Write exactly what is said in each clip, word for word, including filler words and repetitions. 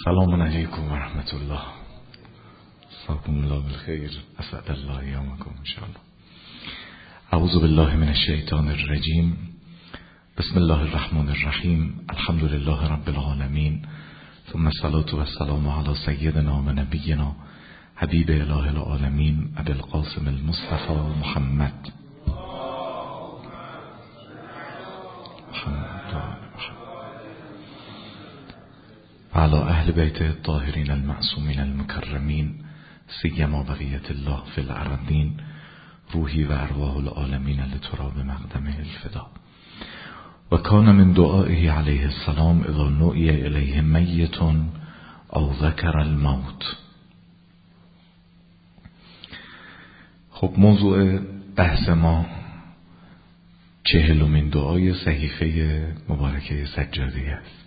سلام علیکم و رحمت الله. ساکم الله بالخیر. اسعد الله یومکم ان شاء الله. اعوذ بالله من الشیطان الرجیم. بسم الله الرحمن الرحیم. الحمد لله رب العالمین. ثم الصلاة والسلام علی سیدنا و نبینا حبیب اله العالمین ابی القاسم المصطفى محمد و علی اهل بیت الطاهرین المعصومین المکرمین سیما بقیت الله فی الارضین روحی و ارواح العالمین لتراب مقدمه الفدا. و کان من دعائه علیه السلام اذا نؤی الیه میت او ذکر الموت. خب موضوع بحث ما چهلمین دعای صحیفه مبارکه سجاده است.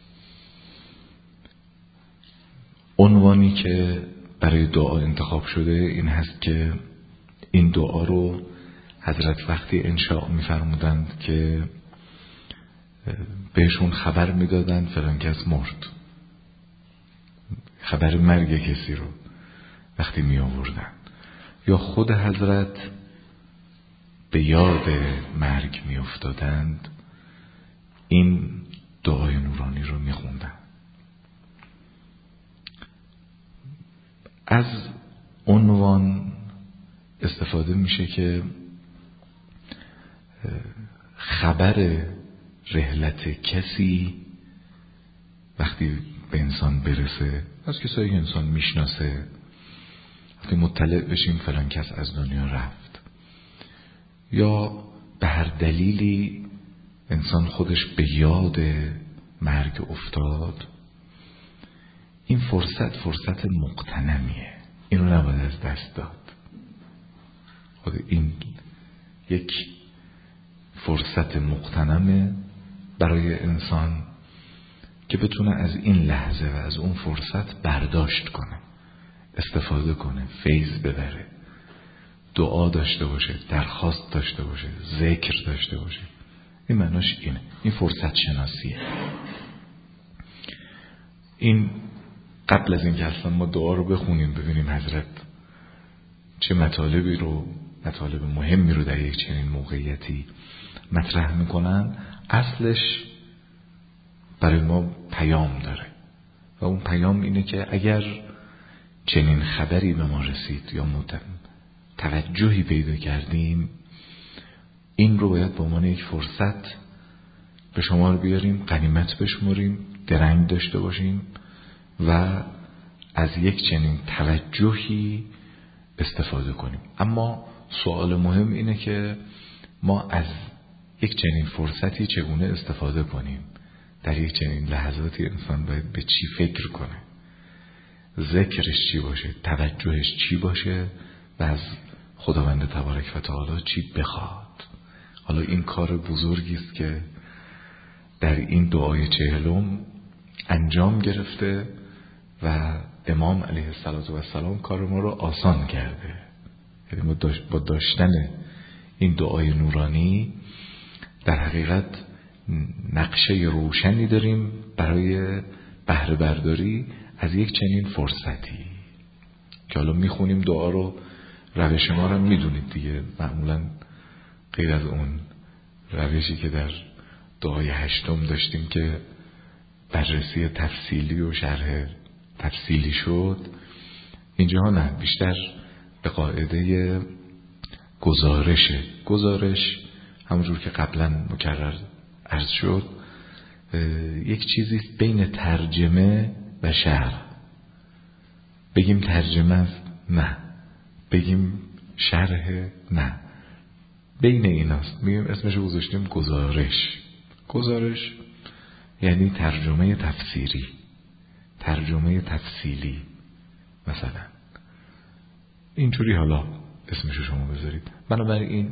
عنوانی که برای دعا انتخاب شده این هست که این دعا رو حضرت وقتی انشاء می‌فرمودند که بهشون خبر میدادند فلان کس مرد، خبر مرگ کسی رو وقتی می آوردن یا خود حضرت به یاد مرگ می افتادند، این دعای نورانی رو می خوندن. از عنوان استفاده میشه که خبر رحلت کسی وقتی به انسان برسه، از کسایی که انسان میشناسه، وقتی مطلع بشیم فلان کس از دنیا رفت یا به هر دلیلی انسان خودش به یاد مرگ افتاد، این فرصت فرصت مغتنمیه، اینو نباید از دست داد. خود این یک فرصت مغتنمه برای انسان که بتونه از این لحظه و از اون فرصت برداشت کنه، استفاده کنه، فیض ببره، دعا داشته باشه، درخواست داشته باشه، ذکر داشته باشه. این معناش اینه، این فرصت شناسیه. این قبل از این که اصلا ما دعا رو بخونیم ببینیم حضرت چه مطالبی رو، مطالب مهمی رو در یک چنین موقعیتی مطرح میکنن، اصلش برای ما پیام داره و اون پیام اینه که اگر چنین خبری به ما رسید یا توجهی پیدا کردیم، این رو باید به عنوان یک فرصت به شمار بیاریم، غنیمت بشمریم، درنگ داشته باشیم و از یک چنین توجهی استفاده کنیم. اما سوال مهم اینه که ما از یک چنین فرصتی چگونه استفاده کنیم. در یک چنین لحظاتی انسان باید به چی فکر کنه، ذکرش چی باشه، توجهش چی باشه و از خداوند تبارک و تعالی چی بخواد. حالا این کار بزرگی است که در این دعای چهلم انجام گرفته و امام علیه السلام کار ما رو آسان کرده. یعنی ما با داشتن این دعای نورانی در حقیقت نقشه روشنی داریم برای بهره برداری از یک چنین فرصتی که حالا میخونیم دعا رو، روش ما رو میدونید دیگه، معمولا غیر از اون روشی که در دعای هشتم داشتیم که بررسی تفصیلی و شرح تفصیلی شد، اینجا نه، بیشتر به قاعده گزارشه. گزارش همونجور که قبلا مکرر عرض شد یک چیزی بین ترجمه و شرح. بگیم ترجمه است؟ نه. بگیم شرح؟ نه. بین ایناست. میگیم اسمش رو گذاشتیم گزارش. گزارش یعنی ترجمه تفسیری، ترجمه تفصیلی مثلا، اینجوری حالا اسمشو شما بذارید. بنابراین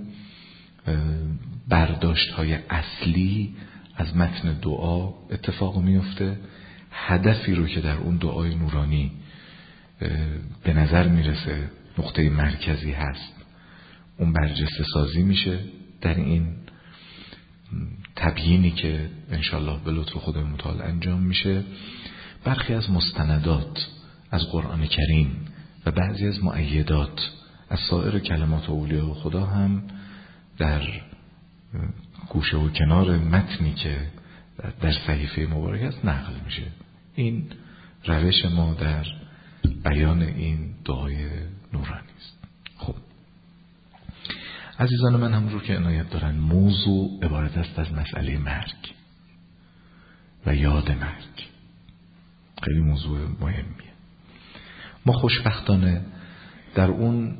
برداشت های اصلی از متن دعا اتفاق میفته، هدفی رو که در اون دعای نورانی به نظر میرسه نقطه مرکزی هست، اون برجسته سازی میشه در این تبیینی که انشالله به لطف خود متعال انجام میشه. برخی از مستندات از قرآن کریم و بعضی از مؤیدات از سایر کلمات اولیاء خدا هم در گوشه و کنار متنی که در صحیفه مبارک است نقل میشه. این روش ما در بیان این دعای نورانی است. خب عزیزان من، همونجور که عنایت دارن، موضوع عبارت است از مسئله مرگ و یاد مرگ. خیلی موضوع مهمیه. ما خوشبختانه در اون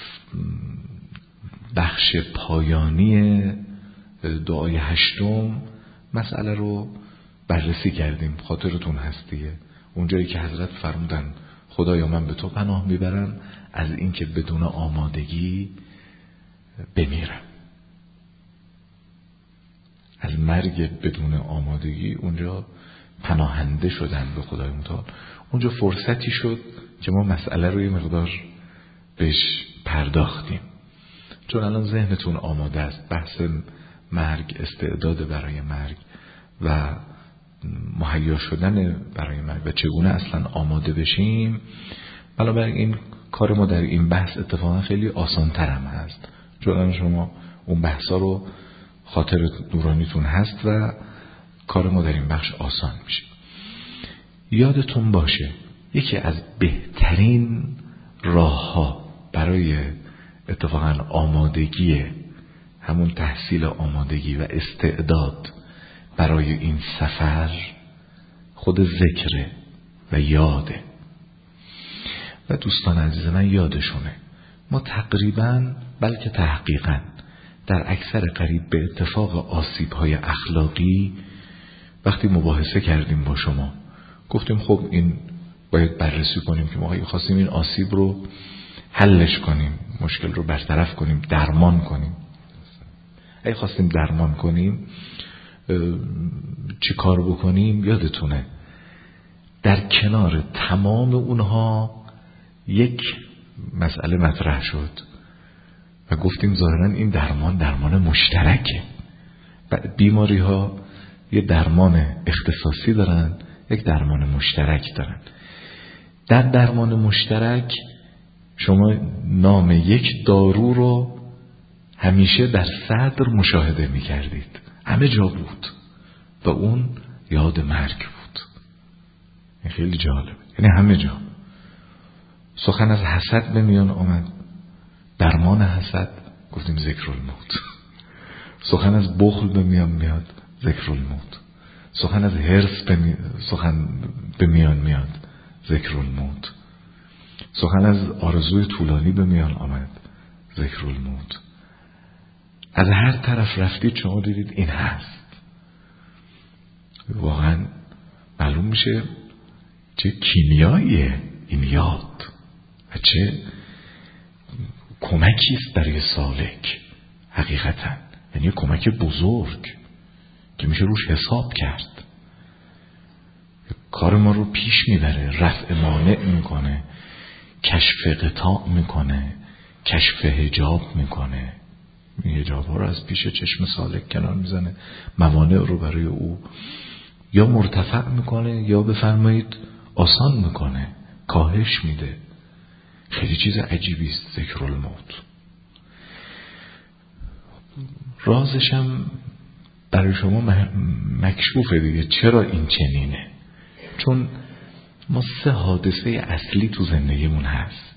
بخش پایانی دعای هشتم مسئله رو بررسی کردیم. خاطرتون هست دیگه، اونجایی که حضرت فرمودن خدایا من به تو پناه میبرم از اینکه بدون آمادگی بمیرم، از مرگ بدون آمادگی. اونجا پناهنده شدن به خدای متعال. اونجا فرصتی شد که ما مسئله رو یه مقدار بهش پرداختیم، چون الان ذهنتون آماده است. بحث مرگ، استعداد برای مرگ و مهیا شدن برای مرگ و چگونه اصلا آماده بشیم. بنابراین این کار ما در این بحث اتفاقا خیلی آسان تر هم هست، چون شما اون بحثا رو خاطر نورانیتون هست و کار ما در این بخش آسان میشه. یادتون باشه یکی از بهترین راه ها برای اتفاقا آمادگی، همون تحصیل آمادگی و استعداد برای این سفر، خود ذکر و یاده. و دوستان عزیز من یادشونه ما تقریبا بلکه تحقیقا در اکثر قریب به اتفاق آسیب‌های اخلاقی وقتی مباحثه کردیم با شما، گفتیم خب این باید بررسی کنیم که ما خواستیم این آسیب رو حلش کنیم، مشکل رو برطرف کنیم، درمان کنیم. اگه خواستیم درمان کنیم چی کار بکنیم؟ یادتونه در کنار تمام اونها یک مسئله مطرح شد و گفتیم ظاهرا این درمان درمان مشترکه. بیماری ها یه درمان اختصاصی دارن، یک درمان مشترک دارن. در درمان مشترک شما نام یک دارو رو همیشه در صدر مشاهده می کردید، همه جا بود و اون یاد مرگ بود. این خیلی جالب، یعنی همه جا. سخن از حسد به میان آمد، درمان حسد گفتیم ذکر الموت. سخن از بخل به میان میاد، ذکر الموت. سخن از حرص به می... سخن به میان میاد، ذکر الموت. سخن از آرزوی طولانی به میان آمد، ذکر الموت. از هر طرف رفتید شما دیدید این هست. واقعا معلوم میشه چه کیمیاییه این یاد و چه کمکی است برای سالک. حقیقتا یعنی کمک بزرگ که میشه روش حساب کرد. کار ما رو پیش میبره، رفع مانع میکنه، کشف قطاع میکنه، کشف حجاب میکنه. این حجاب ها رو از پیش چشم سالک کنار میزنه، موانع رو برای او یا مرتفع میکنه یا بفرمایید آسان میکنه، کاهش میده. خیلی چیز عجیبی است ذکر الموت. رازشم برای شما مکشوفه دیگه. چرا این چنینه؟ چون ما سه حادثه اصلی تو زندگیمون هست.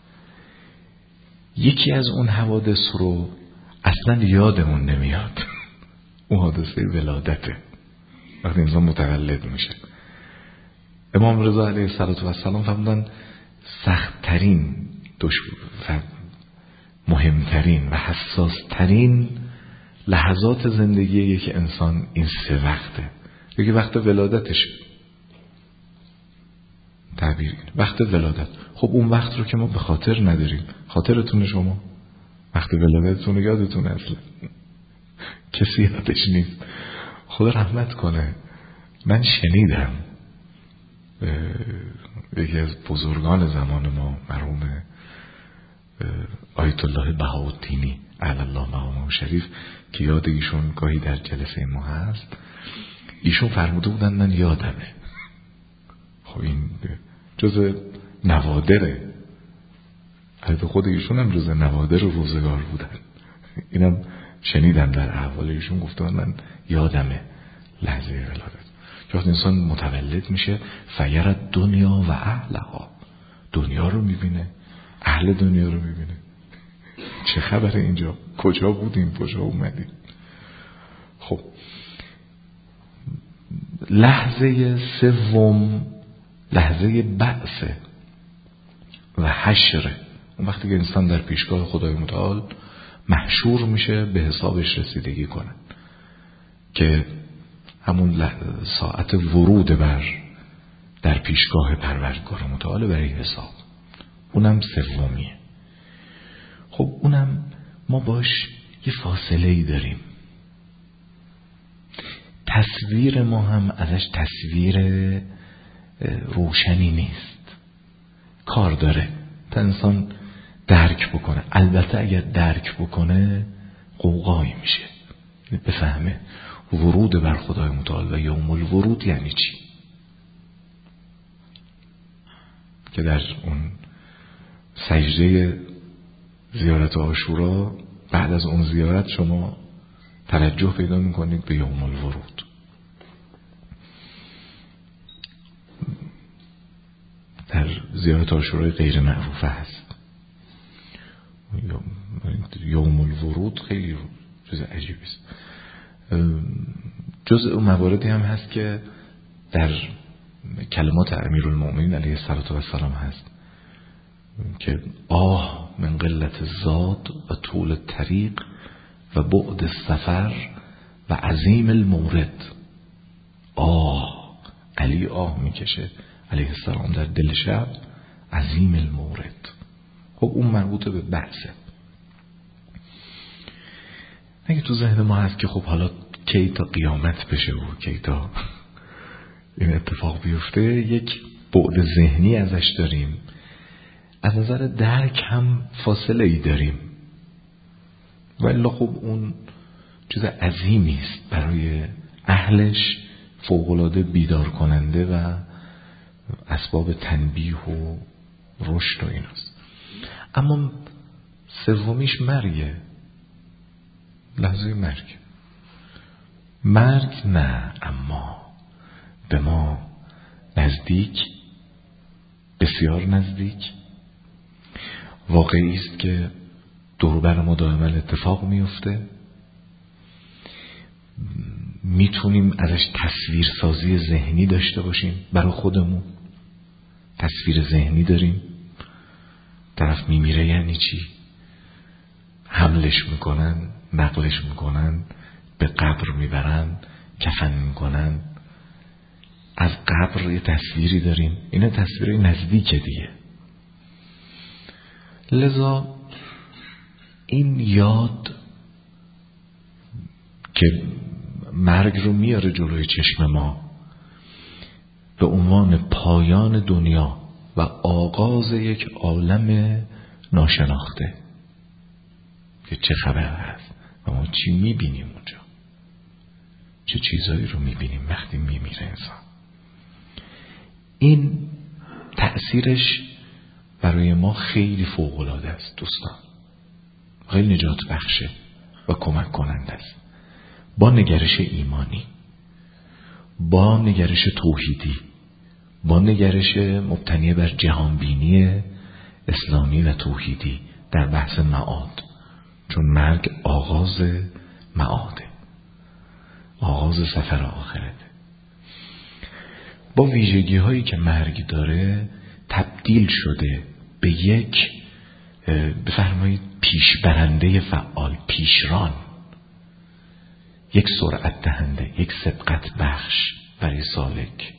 یکی از اون حوادث رو اصلا یادمون نمیاد. اون حادثه ولادته، وقتی انسان متولد میشه. امام رضا علیه السلام فرمودن سخت‌ترین، مهمترین و حساس‌ترین لحظات زندگی یک انسان این سه وقته. یکی وقت ولادتش، تعبیر وقت ولادت. خب اون وقت رو که ما به خاطر نداریم. خاطرتونه شما وقت ولادتتون رو یادتونه؟ اصلا کسی یادش نیست. خدا رحمت کنه. من شنیدم یکی از بزرگان زمان ما، مرحوم آیت الله بهاءالدینی علی الله مقامه شریف، که یاد ایشون گاهی در جلسه ما هست، ایشون فرموده بودن من یادمه خب این جز نوادره، البته خود ایشون هم جز نوادر روزگار بودن. اینم شنیدم در احوال ایشون، گفتم من یادمه لحظه ولادت که وقتی انسان متولد میشه فیرد دنیا و اهلها، دنیا رو میبینه، اهل دنیا رو میبینه. چه خبره اینجا؟ کجا بودیم؟ کجا اومدیم؟ خب لحظه سوم لحظه بعث و حشر، اون وقتی که انسان در پیشگاه خدای متعال محشور میشه به حسابش رسیدگی کنه، که همون ساعت ورود بر در پیشگاه پروردگار متعال برای حساب، اونم سومیه. خب اونم ما باش یه فاصله ای داریم، تصویر ما هم ازش تصویر روشنی نیست، کار داره تا انسان درک بکنه. البته اگر درک بکنه قوقایی میشه، بفهمه ورود بر خدای متعال و یوم الورود یعنی چی، که در اون سجده زیارت عاشورا بعد از اون زیارت شما توجه پیدا میکنید به یوم الورود. در زیارت عاشورای غیر معروفه هست یوم الورود، خیلی جز عجیبی است. جز اون مواردی هم هست که در کلمات امیرالمؤمنین علیه السلام هست که آه من قلت زاد و طول الطریق و بعد السفر و عظیم المورد. آه، علی آه میکشه علیه السلام در دل شب، عظیم المورد. خب اون مربوط به بعثه. اگه تو ذهن ما هست که خب حالا کی تا قیامت بشه و کی تا این اتفاق بیفته، یک بعد ذهنی ازش داریم، از نظر درک هم فاصله ای داریم، ولی خب اون چیز عظیمی است برای اهلش، فوق‌العاده بیدار کننده و اسباب تنبیه و رشد و ایناست. اما سومیش مرگه، لحظه مرگ. مرگ نه، اما به ما نزدیک، بسیار نزدیک. واقعی است که دور بر ما دائما اتفاق میفته، میتونیم ازش تصویر سازی ذهنی داشته باشیم برای خودمون. تصویر ذهنی داریم، طرف میمیره یعنی چی، حملش میکنن، نقلش میکنن، به قبر میبرن، کفن میکنن، از قبر یه تصویری داریم. اینا تصویری نزدیکه دیگه. لذا این یاد که مرگ رو میاره جلوی چشم ما به عنوان پایان دنیا و آغاز یک عالم ناشناخته، که چه خبر هست و ما چی میبینیم اونجا، چه چیزایی رو میبینیم وقتی میمیره انسان. این تأثیرش برای ما خیلی فوق‌العاده است دوستان، خیلی نجات بخشه و کمک کننده است. با نگرش ایمانی، با نگرش توحیدی، با نگرش مبتنی بر جهانبینی اسلامی و توحیدی در بحث معاد، چون مرگ آغاز معاده، آغاز سفر آخرته. با ویژگی هایی که مرگ داره تبدیل شده به یک، بفرمایید، پیشبرنده فعال، پیشران، یک سرعت دهنده، یک سبقت بخش برای سالک.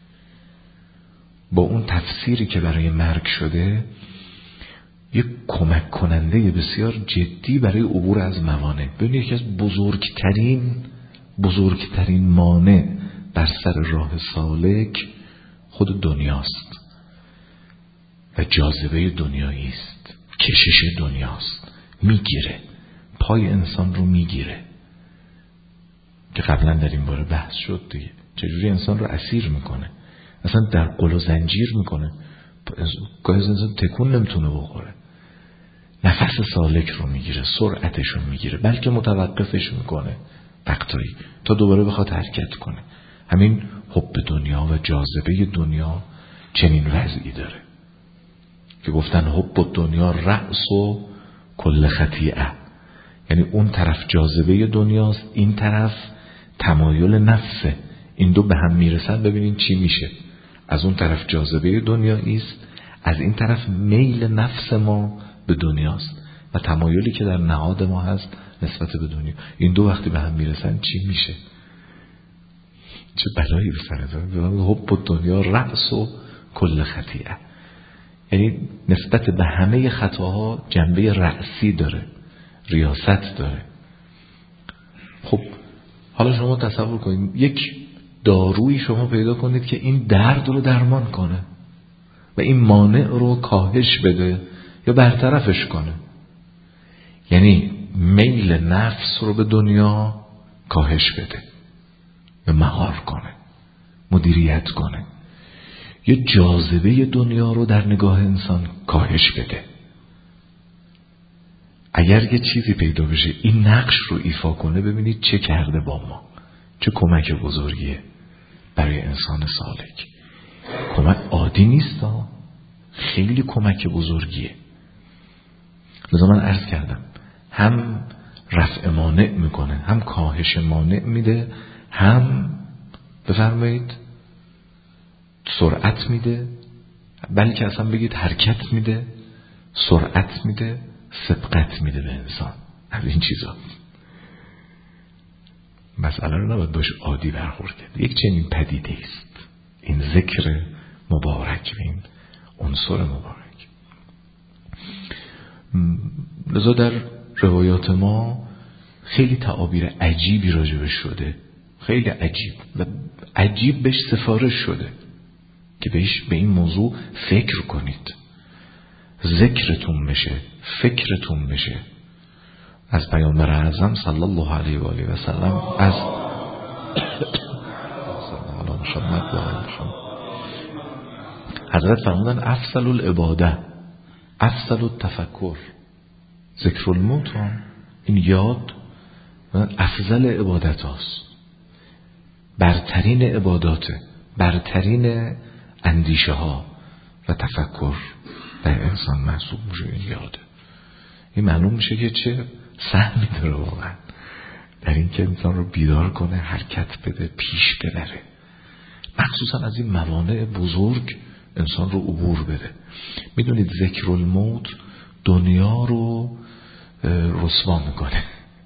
با اون تفسیری که برای مرگ شده، یک کمک کننده بسیار جدی برای عبور از موانع. ببینید یکی از بزرگترین بزرگترین مانع بر سر راه سالک خود دنیاست و جاذبه دنیایی است، کشش دنیاست، میگیره، پای انسان رو میگیره، که قبلا در این باره بحث شد دیگه، چجوری انسان رو اسیر میکنه. اصلا در قل و زنجیر میکنه، گاهی انسان تکون نمیتونه بخوره، نفس سالک رو میگیره، سرعتش رو میگیره، بلکه متوقفش میکنه وقتایی تا دوباره بخواد حرکت کنه. همین حب دنیا و جاذبه دنیا چنین وضعی داره که گفتن حب دنیا رأس و کل خطیئه، یعنی اون طرف جاذبه دنیاست، این طرف تمایل نفسه، این دو به هم میرسن ببینین چی میشه. از اون طرف جاذبه دنیاییست، از این طرف میل نفس ما به دنیاست و تمایلی که در نهاد ما هست نسبت به دنیا. این دو وقتی به هم میرسن چی میشه؟ چه بلایی به سر داره. حب دنیا رأس و کل خطیئه، یعنی نسبت به همه خطاها جنبه رأسی داره، ریاست داره. خب حالا شما تصور کنید یک دارویی شما پیدا کنید که این درد رو درمان کنه و این مانع رو کاهش بده یا برطرفش کنه، یعنی میل نفس رو به دنیا کاهش بده یا مهار کنه، مدیریت کنه، یا جاذبه دنیا رو در نگاه انسان کاهش بده. اگر یه چیزی پیدا بشه این نقش رو ایفا کنه، ببینید چه کرده با ما، چه کمک بزرگیه برای انسان سالک. کمک عادی نیست ها، خیلی کمک بزرگیه. لذا من عرض کردم هم رفع مانع میکنه، هم کاهش مانع میده، هم بفرمایید سرعت میده، بلکه اصلا بگید حرکت میده، سرعت میده، سبقت میده به انسان. از این چیزا مسئله رو نباید باش عادی برخورد کرد. یک چنین پدیده است این ذکر مبارک، این عنصر مبارک. لذا در روایات ما خیلی تعابیر عجیبی راجبش شده، خیلی عجیب و عجیب بهش سفارش شده که بهش به این موضوع فکر کنید، ذکرتون بشه، فکرتون بشه. از پیامبر اعظم صلی الله علیه و آله و سلم، از حضرت فرمودن افضل العباده افضل التفکر. ذکر الموت هم این یاد افضل عبادت هاست، برترین عباداته، برترین اندیشه ها و تفکر در انسان محسوب میشه. این یاده، این معلوم میشه که چه سهمی داره واقعا در این که انسان رو بیدار کنه، حرکت بده، پیش ببره، مخصوصا از این موانع بزرگ انسان رو عبور بده. میدونید ذکر الموت دنیا رو رسوا میکنه.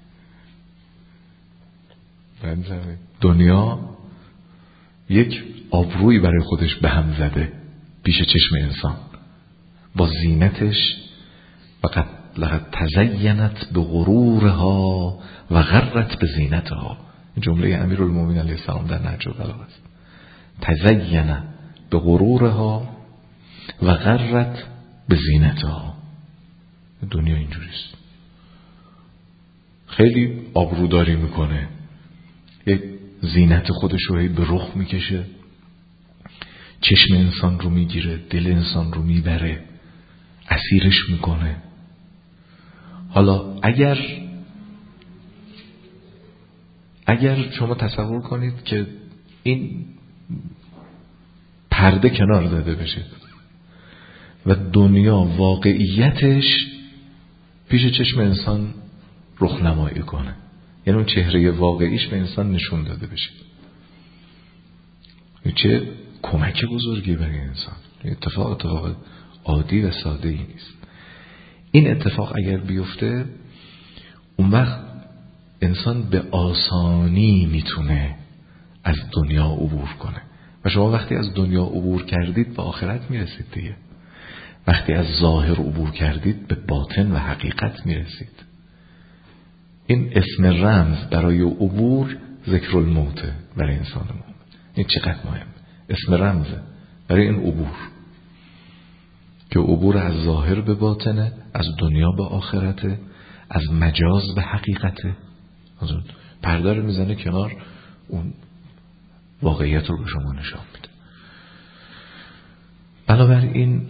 دنیا یک آبرویی برای خودش به هم زده پیش چشم انسان با زینتش، و قد لقد تزینت به غرورها و غرت به زینتها. جمله امیرالمومنین علیه السلام در نهج البلاغه است. تزین به غرورها و غرت به زینتها. دنیا اینجوریست، خیلی آبروداری میکنه، یک زینت خودش رو به رخ میکشه، چشم انسان رو میگیره، دل انسان رو میبره، اسیرش میکنه. حالا اگر اگر شما تصور کنید که این پرده کنار داده بشه و دنیا واقعیتش پیش چشم انسان رخنمایی کنه، یعنی اون چهره واقعیش به انسان نشون داده بشه، چه کمک بزرگی برای انسان. اتفاق اتفاق عادی و ساده ای نیست. این اتفاق اگر بیفته، اون وقت انسان به آسانی میتونه از دنیا عبور کنه. و شما وقتی از دنیا عبور کردید به آخرت میرسید دیگه. وقتی از ظاهر عبور کردید به باطن و حقیقت میرسید. این اسم رمز برای عبور ذکر الموت برای انسان مومن. این چقدر مهم، اسم رمزه برای این عبور، که عبور از ظاهر به باطنه، از دنیا به آخرته، از مجاز به حقیقته. پرده رو میزنه کنار، اون واقعیت رو به شما نشان میده. این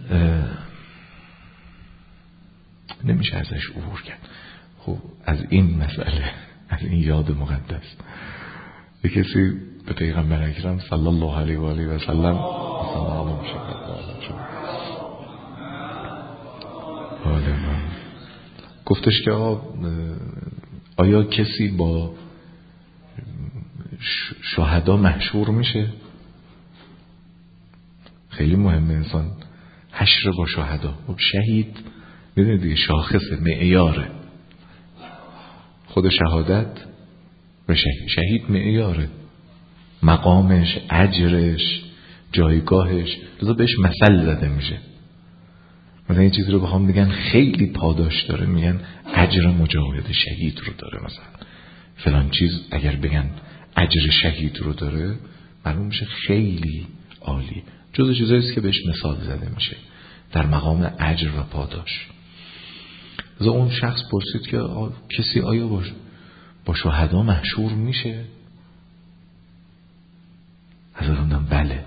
نمیشه ازش عبور کرد. خب از این مسئله، از این یاد مقدس، یه کسی به پیغمبر اکرم صلی الله علیه و آله و سلم گفتش که آیا کسی با شهدا محشور میشه؟ خیلی مهمه انسان حشر با شهدا. خب شهید میدونید دیگه شاخص معیاره، خود شهادت و شهید, شهید معیاره، مقامش، اجرش، جایگاهش، لذا بهش مثل زده میشه. مثلا این چیزی رو بخوام بگن خیلی پاداش داره، میگن اجر مجاهد شهید رو داره. مثلا فلان چیز اگر بگن اجر شهید رو داره، معلوم میشه خیلی عالی. جز چیزایی است که بهش مثال زده میشه در مقام اجر و پاداش. لذا اون شخص پرسید که آ... کسی آیا با با شهدا محشور میشه؟ حضرت فرمودن بله.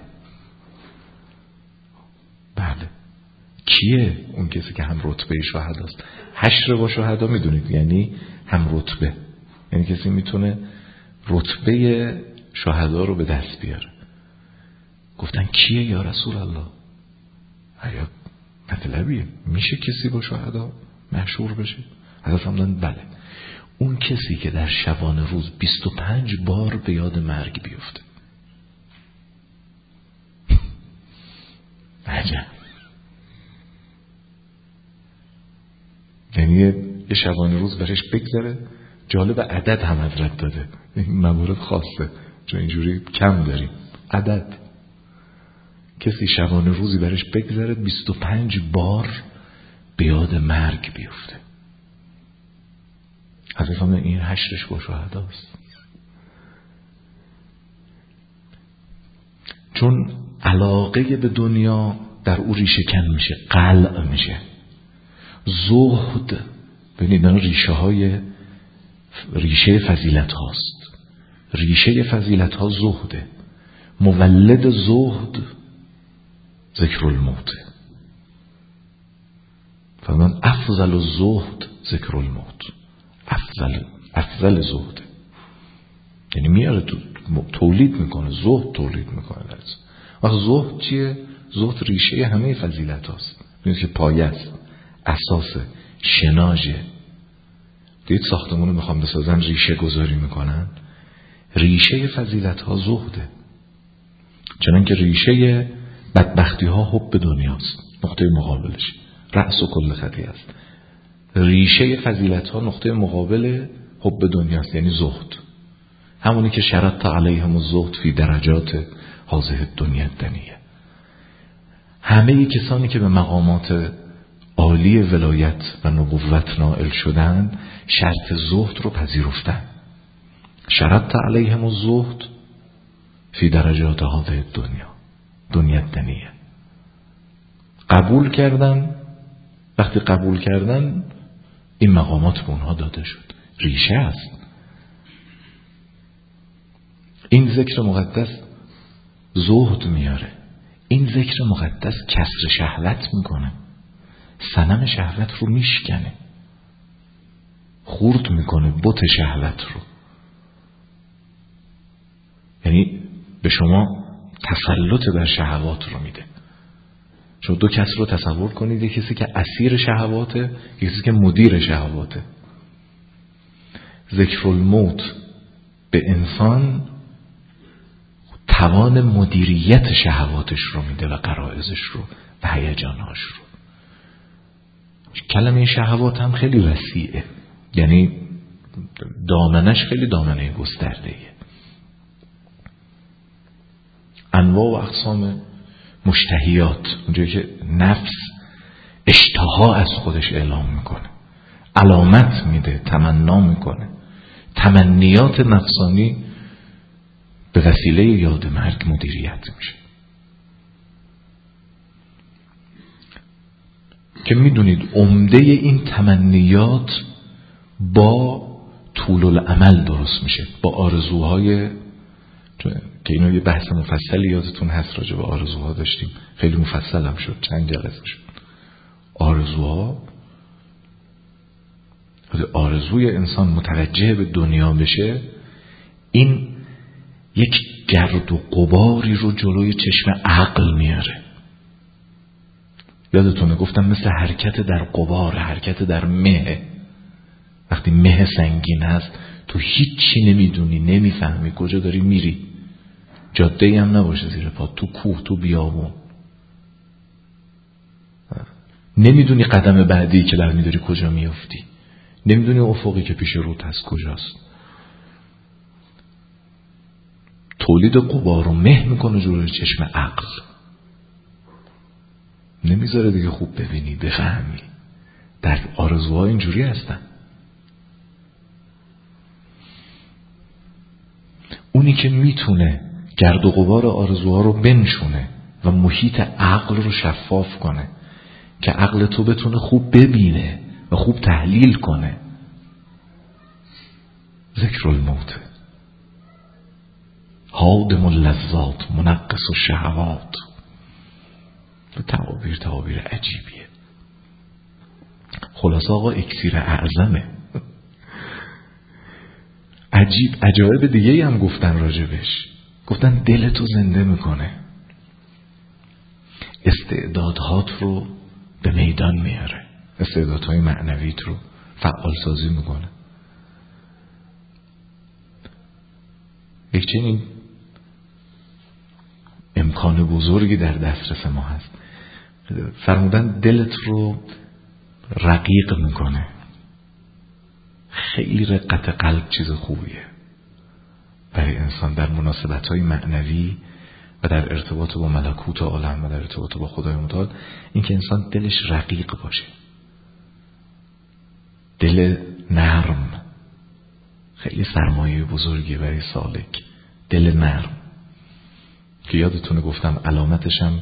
بله. کیه اون کسی که هم رتبه شهداست؟ حشر با شهدا میدونید یعنی هم رتبه، یعنی کسی میتونه رتبه شهدا رو به دست بیاره. گفتن کیه یا رسول الله؟ آیا مطلبیه میشه کسی با شهدا محشور بشه؟ حضرت فرمودن بله، اون کسی که در شبانه روز بیست و پنج بار به یاد مرگ بیفته. عجب. یعنی یه شبانه روز برش بگذره. جالب عدد هم حضرت داده، این موارد خاصه چون اینجوری کم داریم. عدد کسی شبانه روزی برش بگذره بیست و پنج بار به یاد مرگ بیفته. حضرت فرمودن این حشرش با شهداست. چون علاقه به دنیا در او ریشه کن میشه، قلع میشه. زهد، ببینید اینا ریشه های ریشه فضیلت هاست. ریشه فضیلت ها زهده. مولد زهد ذکر الموت. فرمان افضل الزهد ذکر الموت. افضل افضل زهد یعنی میاره تو تولید میکنه، زهد تولید میکنه. وقت زهد چیه؟ زهد ریشه همه فضیلت هاست. میدونید که پایه است، اساس، شناژه. دید ساختمون رو میخوام بسازن ریشه گذاری میکنن. ریشه فضیلت ها زهده. چنانکه ریشه بدبختی ها حب دنیاست، نقطه مقابلش رأس و کل خطیه است. ریشه فضیلت ها نقطه مقابل حب دنیاست، یعنی زهد. همونی که شرط علیهم الزهد فی درجات هذه الدنیا الدنیه. همه کسانی که به مقامات عالی ولایت و نبوت نائل شدن شرط زهد رو پذیرفتن. شرط علیهم الزهد فی درجات هذه الدنیا دنیا الدنیه. قبول کردن. وقتی قبول کردن این مقامات به اونها داده شد. ریشه است. این ذکر مقدس زهد میاره. این ذکر مقدس کسر شهوت میکنه، صنم شهوت رو میشکنه، خورد میکنه بت شهوت رو. یعنی به شما تسلط بر شهوات رو میده. چون دو کس رو تصور کنید، یک کسی که اسیر شهواته، یک کسی که مدیر شهواته. ذکر الموت به انسان توان مدیریت شهواتش رو میده و غرایزش رو و هیجاناش رو. کلمه شهوات هم خیلی وسیعه، یعنی دامنش خیلی دامنه گسترده‌ایه. انواع و اقسام مشتهیات، اونجایی که نفس اشتها از خودش اعلام میکنه، علامت میده، تمنا میکنه. تمنیات نفسانی به وسیله یاد مرگ مدیریت میشه. که میدونید عمده این تمنیات با طول العمل درست میشه، با آرزوهای که اینو یه بحث مفصلی یادتون هست راجع به آرزوها داشتیم، خیلی مفصل هم شد، چند جلسه شد. آرزوها، آرزوی انسان متوجه به دنیا بشه، این یک گرد و غباری رو جلوی چشم عقل میاره. یادتونه گفتم مثل حرکت در غبار، حرکت در مه. وقتی مه سنگین هست تو هیچی نمیدونی، نمیفهمی کجا داری میری، جاده‌ای هم نباشه زیر پا، تو کوه، تو بیابون، نمیدونی قدم بعدی که برمیداری کجا میافتی، نمیدونی افقی که پیش روت هست کجاست. تولید غبار و مه میکنه جلوی چشم عقل، نمیذاره دیگه خوب ببینی، بفهمی. در آرزوها اینجوری هستن. اونی که میتونه گرد و غبار آرزوها رو بنشونه و محیط عقل رو شفاف کنه که عقل تو بتونه خوب ببینه و خوب تحلیل کنه، ذکر الموت، هادم اللذات، منقص الشهوات. تعابیر تعابیر عجیبیه. خلاص آقا اکسیر اعظمه. عجیب عجایب دیگه هم گفتن راجبش. گفتن دلتو زنده میکنه، استعدادهات رو به میدان میاره، استعدادهای معنویت رو فعال سازی میکنه. یک چنین امکان بزرگی در دسترس ما هست. فرمودن دلت رو رقیق میکنه. خیلی رقت قلب چیز خوبیه برای انسان در مناسبت‌های معنوی و در ارتباط با ملکوت عالم و در ارتباط با خدای متعال، این که انسان دلش رقیق باشه، دل نرم. خیلی سرمایه بزرگیه برای سالک، دل نرم، که یادتونه گفتم علامتش هم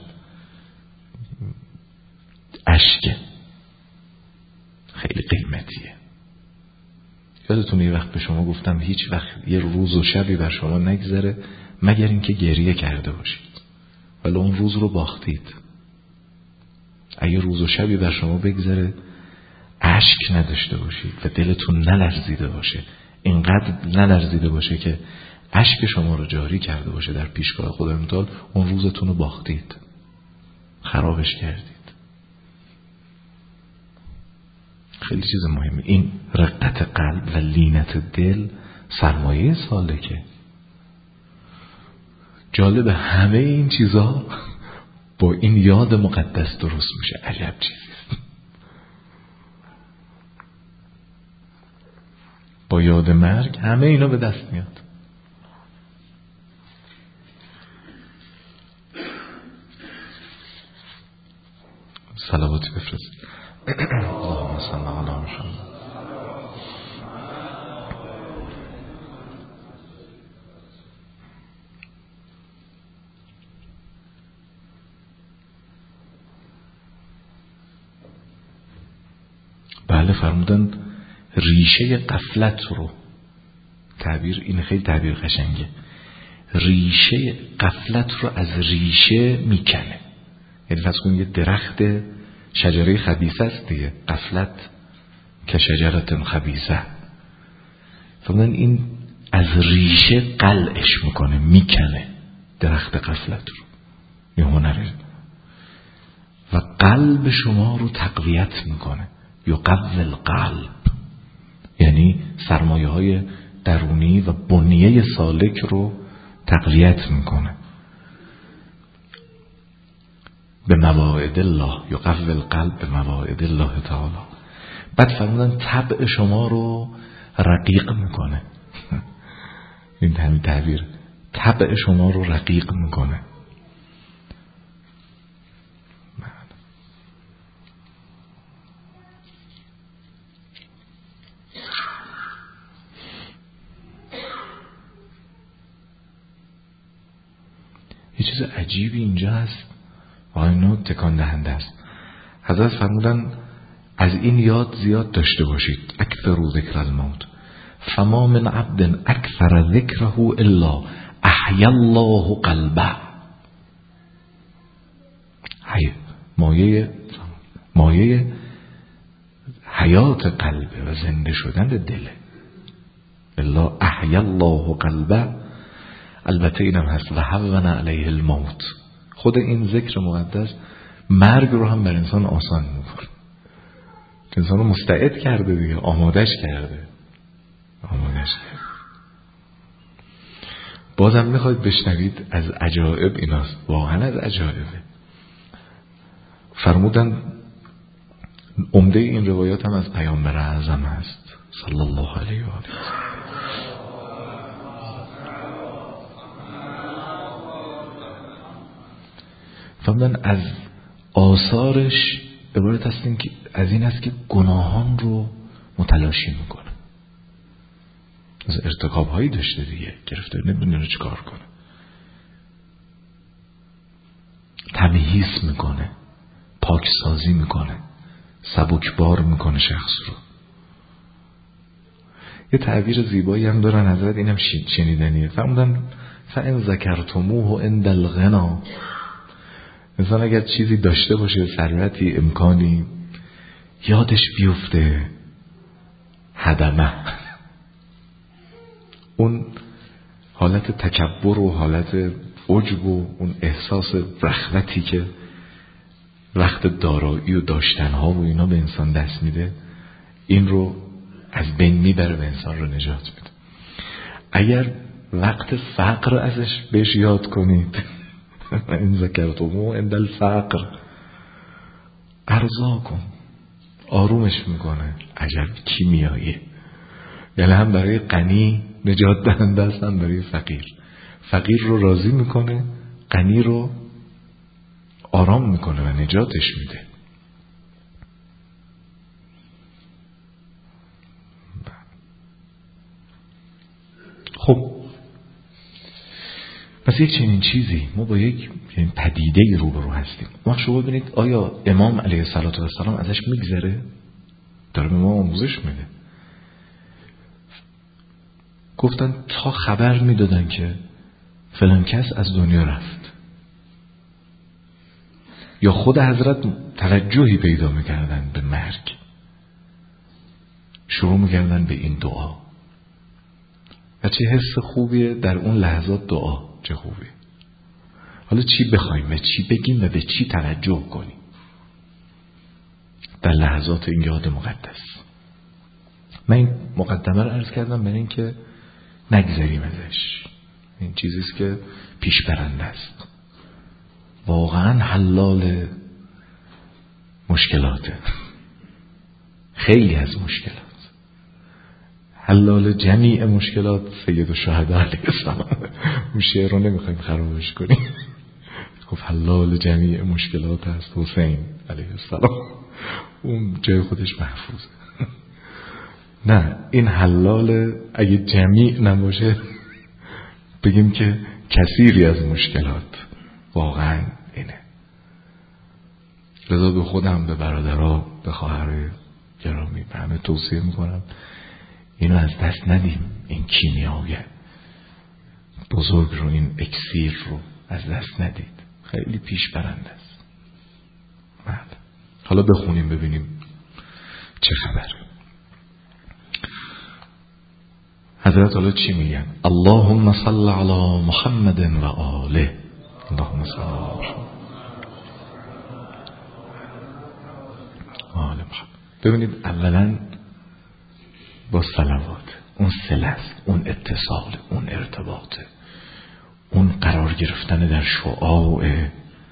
اشکه، خیلی قیمتیه. یادتونه یه وقت به شما گفتم هیچ وقت یه روز و شبی بر شما نگذره مگر اینکه گریه کرده باشید، ولی اون روز رو باختید. اگه روز و شبی بر شما بگذره اشک نداشته باشید و دلتون نلرزیده باشه، اینقدر نلرزیده باشه که اشک شما رو جاری کرده باشه در پیشگاه خدای متعال، اون روزتون رو باختید، خرابش کردید. خیلی چیز مهمه این رقت قلب و لینت دل، سرمایه سالکه. جالب همه این چیزا با این یاد مقدس درست میشه. عجب چیزی. با یاد مرگ همه اینا به دست میاد. صلواتی بفرست. اللهم صل علی محمد. بله، فرمودن ریشه غفلت رو، تعبیر این خیلی تعبیر قشنگه، ریشه غفلت رو از ریشه میکنه. یعنی فرض کنید یه درخت شجره خبیثه است دیگه، غفلت که شجرت خبیثه، فرمودن این از ریشه قلعش میکنه، میکنه درخت غفلت رو، این هنره، و قلب شما رو تقویت میکنه. یقوی القلب، یعنی سرمایه های درونی و بنیه سالک رو تقویت میکنه. به مواعید الله، یقوی القلب به مواعید الله تعالی. بعد فرمودن طبع شما رو رقیق میکنه. این همین تعبیر، طبع شما رو رقیق میکنه. یه چیز عجیبی اینجا هست، واقعا تکان دهنده است. حضرت فرمودن از این یاد زیاد داشته باشید. اکثر ذکر الموت، فما من عبد اکثر ذکره الا احیا الله قلبه. حی مایه مایه حیات قلبه و زنده شدن دله. الا احیا الله قلبه. البته اینم هست و هون علیه الموت. خود این ذکر مقدس مرگ رو هم بر انسان آسان میکنه. انسان رو مستعد کرده دیگه، آمادش کرده آمادش کرده. بازم میخواید بشنوید از عجائب ایناست، واقعا از عجائبه. فرمودن عمده این روایات هم از پیامبر اعظم هست صلی الله علیه و آله. فرمودن از آثارش عبارت است این که از این است که گناهان رو متلاشی میکنه. از ارتکاب هایی داشته دیگه، گرفتار نمیدونه چه کار کنه، تمهیز میکنه، پاکسازی میکنه، سبکبار میکنه شخص رو. یه تعبیر زیبایی هم دارن حضرت، اینم شنیدنیه. فرمودن فَإِنْ ذَكَرْتُمُوهُ عِنْدَ الْغِنَى. انسان اگر چیزی داشته باشه، ثروتی، امکانی، یادش بیفته هدمه، اون حالت تکبر و حالت عجب و اون احساس رخوتی که وقت دارایی و داشتنها و اینا به انسان دست میده، این رو از بین میبره و انسان رو نجات میده. اگر وقت فقر ازش بهش یاد کنید این ذکرتمو عند الفقر، ارزا کن، آرومش میکنه. عجب کیمیاییه. یعنی هم برای غنی نجات دهنده است، هم برای فقیر. فقیر رو راضی میکنه، غنی رو آرام میکنه و نجاتش میده. خب پس یک چنین چیزی، ما با یک پدیده روبرو هستیم. ما شما ببینید آیا امام علیه السلام ازش میگذره؟ داره به ما آموزش میده. گفتن تا خبر میدادن که فلان کس از دنیا رفت، یا خود حضرت توجهی پیدا میکردن به مرگ، شروع میکردن به این دعا. و چه حس خوبیه در اون لحظات دعا، چه خوبیه. حالا چی بخوایم و چی بگیم و به چی توجه کنیم در لحظات این یاد مقدس. من این مقدمه رو عرض کردم برای این که نگذریم ازش. این چیزیست که پیش برنده است، واقعا حلال مشکلاته، خیلی از مشکلات، حلال جمیع مشکلات. سید الشهدا علیه السلام، اون شعر رو نمیخوایم خرابش کنیم، گفت حلال جمیع مشکلات است حسین علیه السلام، اون جای خودش محفوظه. نه، این حلال اگه جمیع نباشه بگیم که کثیری از مشکلات، واقعا اینه. لذا به خودم، به برادرها، به خواهر گرامی، به همه توصیه میکنم اینو از دست ندیم. این کیمیای بزرگ رو، این اکسیر رو از دست ندید، خیلی پیش برنده است. بله. حالا بخونیم ببینیم چه خبره. حضرت حالا چی میگن؟ اللهم صل علی محمد و آله. اللهم صل علی محمد آل محمد. ببینید اولا با صلوات، اون صله است، اون اتصال، اون ارتباطه، اون قرار گرفتن در شعاع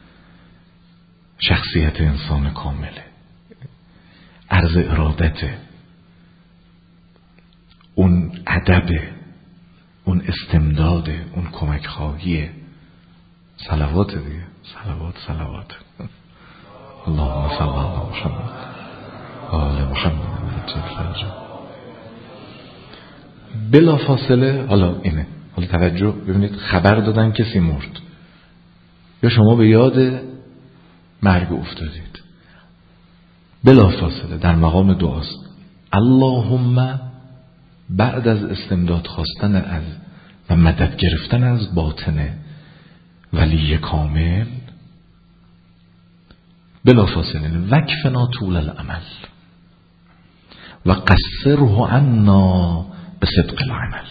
شخصیت انسان کامله، عرض ارادته، اون ادبه، اون استمداده، اون کمک خواهیه. صلوات دیگه، صلوات صلوات. اللهم صل علی محمد آل محمد جل بلا فاصله. حالا اینه، حالا توجه ببینید، خبر دادن کسی مرد یا شما به یاد مرگ افتادید، بلا فاصله در مقام دعاست. اللهم، بعد از استمداد خواستن از و مدد گرفتن از باطن ولی کامل، بلافاصله وکفنا طول العمل و قصره عنا به صدق العمل.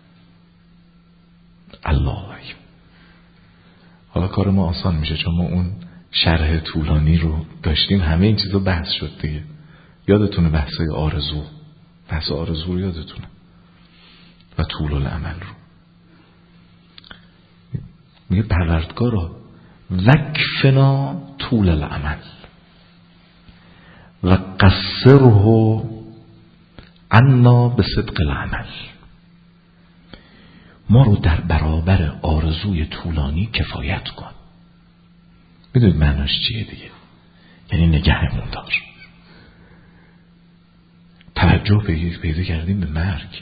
الله. حالا کار ما آسان میشه چون ما اون شرح طولانی رو داشتیم، همه این چیزا بحث شد دیگه. یادتونه بحثای آرزو، بحث آرزو رو یادتونه و طول العمل رو. میگه پروردگارا وکفنا طول العمل و قصره عنا به صدق العمل. ما رو در برابر آرزوی طولانی کفایت کن. میدونید معناش چیه دیگه؟ یعنی نگهمون دار. توجه پیدا کردیم به مرگ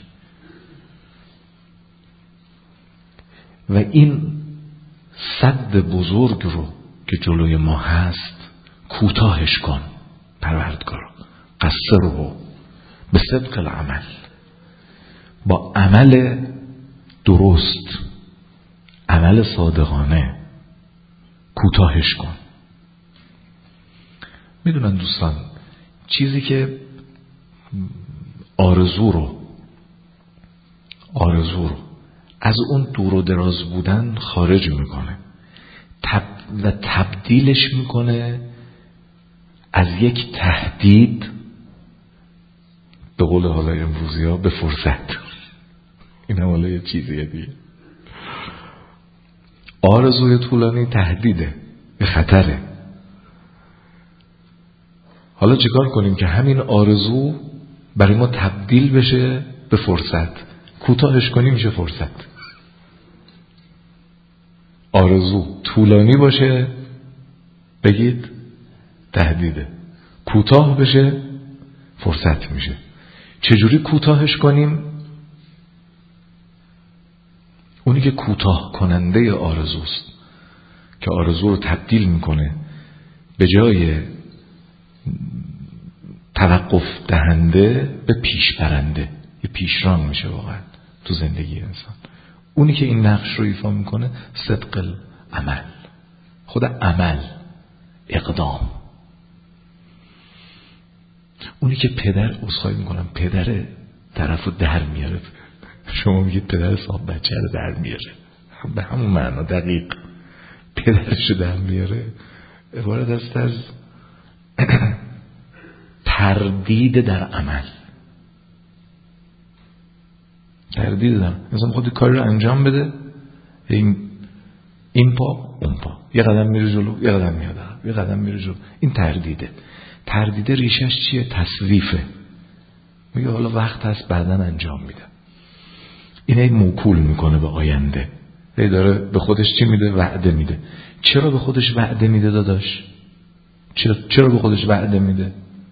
و این سد بزرگ رو که جلوی ما هست کوتاهش کن پروردگار. قصره به صدق العمل، با عمل درست، عمل صادقانه کوتاهش کن. میدونن دوستان چیزی که آرزو رو آرزو رو از اون دور و دراز بودن خارج میکنه تب و تبدیلش میکنه از یک تهدید، به قول حالا امروزی ها، به فرصت. این هم حالا یه چیزیه دیگه. آرزوی طولانی تهدیده، به خطره. حالا چیکار کنیم که همین آرزو برای ما تبدیل بشه به فرصت؟ کوتاهش کنیم میشه فرصت. آرزو طولانی باشه بگید تهدیده، کوتاه بشه فرصت میشه. چجوری کوتاهش کنیم؟ اونی که کوتاه کننده آرزوست، که آرزو رو تبدیل میکنه به جای توقف دهنده به پیش برنده، یه پیشران میشه واقعا تو زندگی انسان. اونی که این نقش رو ایفا میکنه صدق العمل، خود عمل، اقدام. اونی که پدر، عذرخواهی میکنم، پدر طرفو در میاره. شما میگید پدر صاحب بچه رو در میاره، به همون معنا دقیق. پدرش رو در میاره عبارت است از تردید در عمل. تردید در مثلا خودی کاری رو انجام بده، این این پا اون پا، یه قدم میره جلو یه قدم میاد عقب، یه قدم میره جلو. این تردیده. تردیده ریشش چیه؟ تصویفه. میگه حالا وقت هست بعداً انجام میدم. اینه موکول میکنه به آینده. هی داره به خودش چی میده؟ وعده میده. چرا به خودش وعده میده داداش؟ چرا چرا به خودش وعده میده؟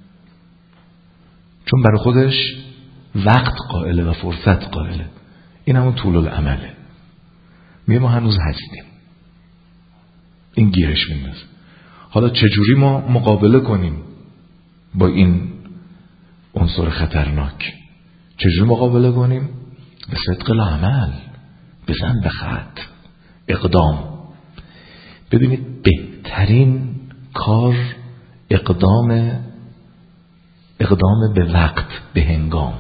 چون برای خودش وقت قائله و فرصت قائله. این همون طول العمله. میگه ما هنوز هستیم. این گیرش میندازه. حالا چجوری ما مقابله کنیم با این عنصر خطرناک؟ چجوری مقابله کنیم؟ به صدق العمل، بزن به خط، اقدام. ببینید بهترین کار اقدام اقدام به وقت، به هنگام.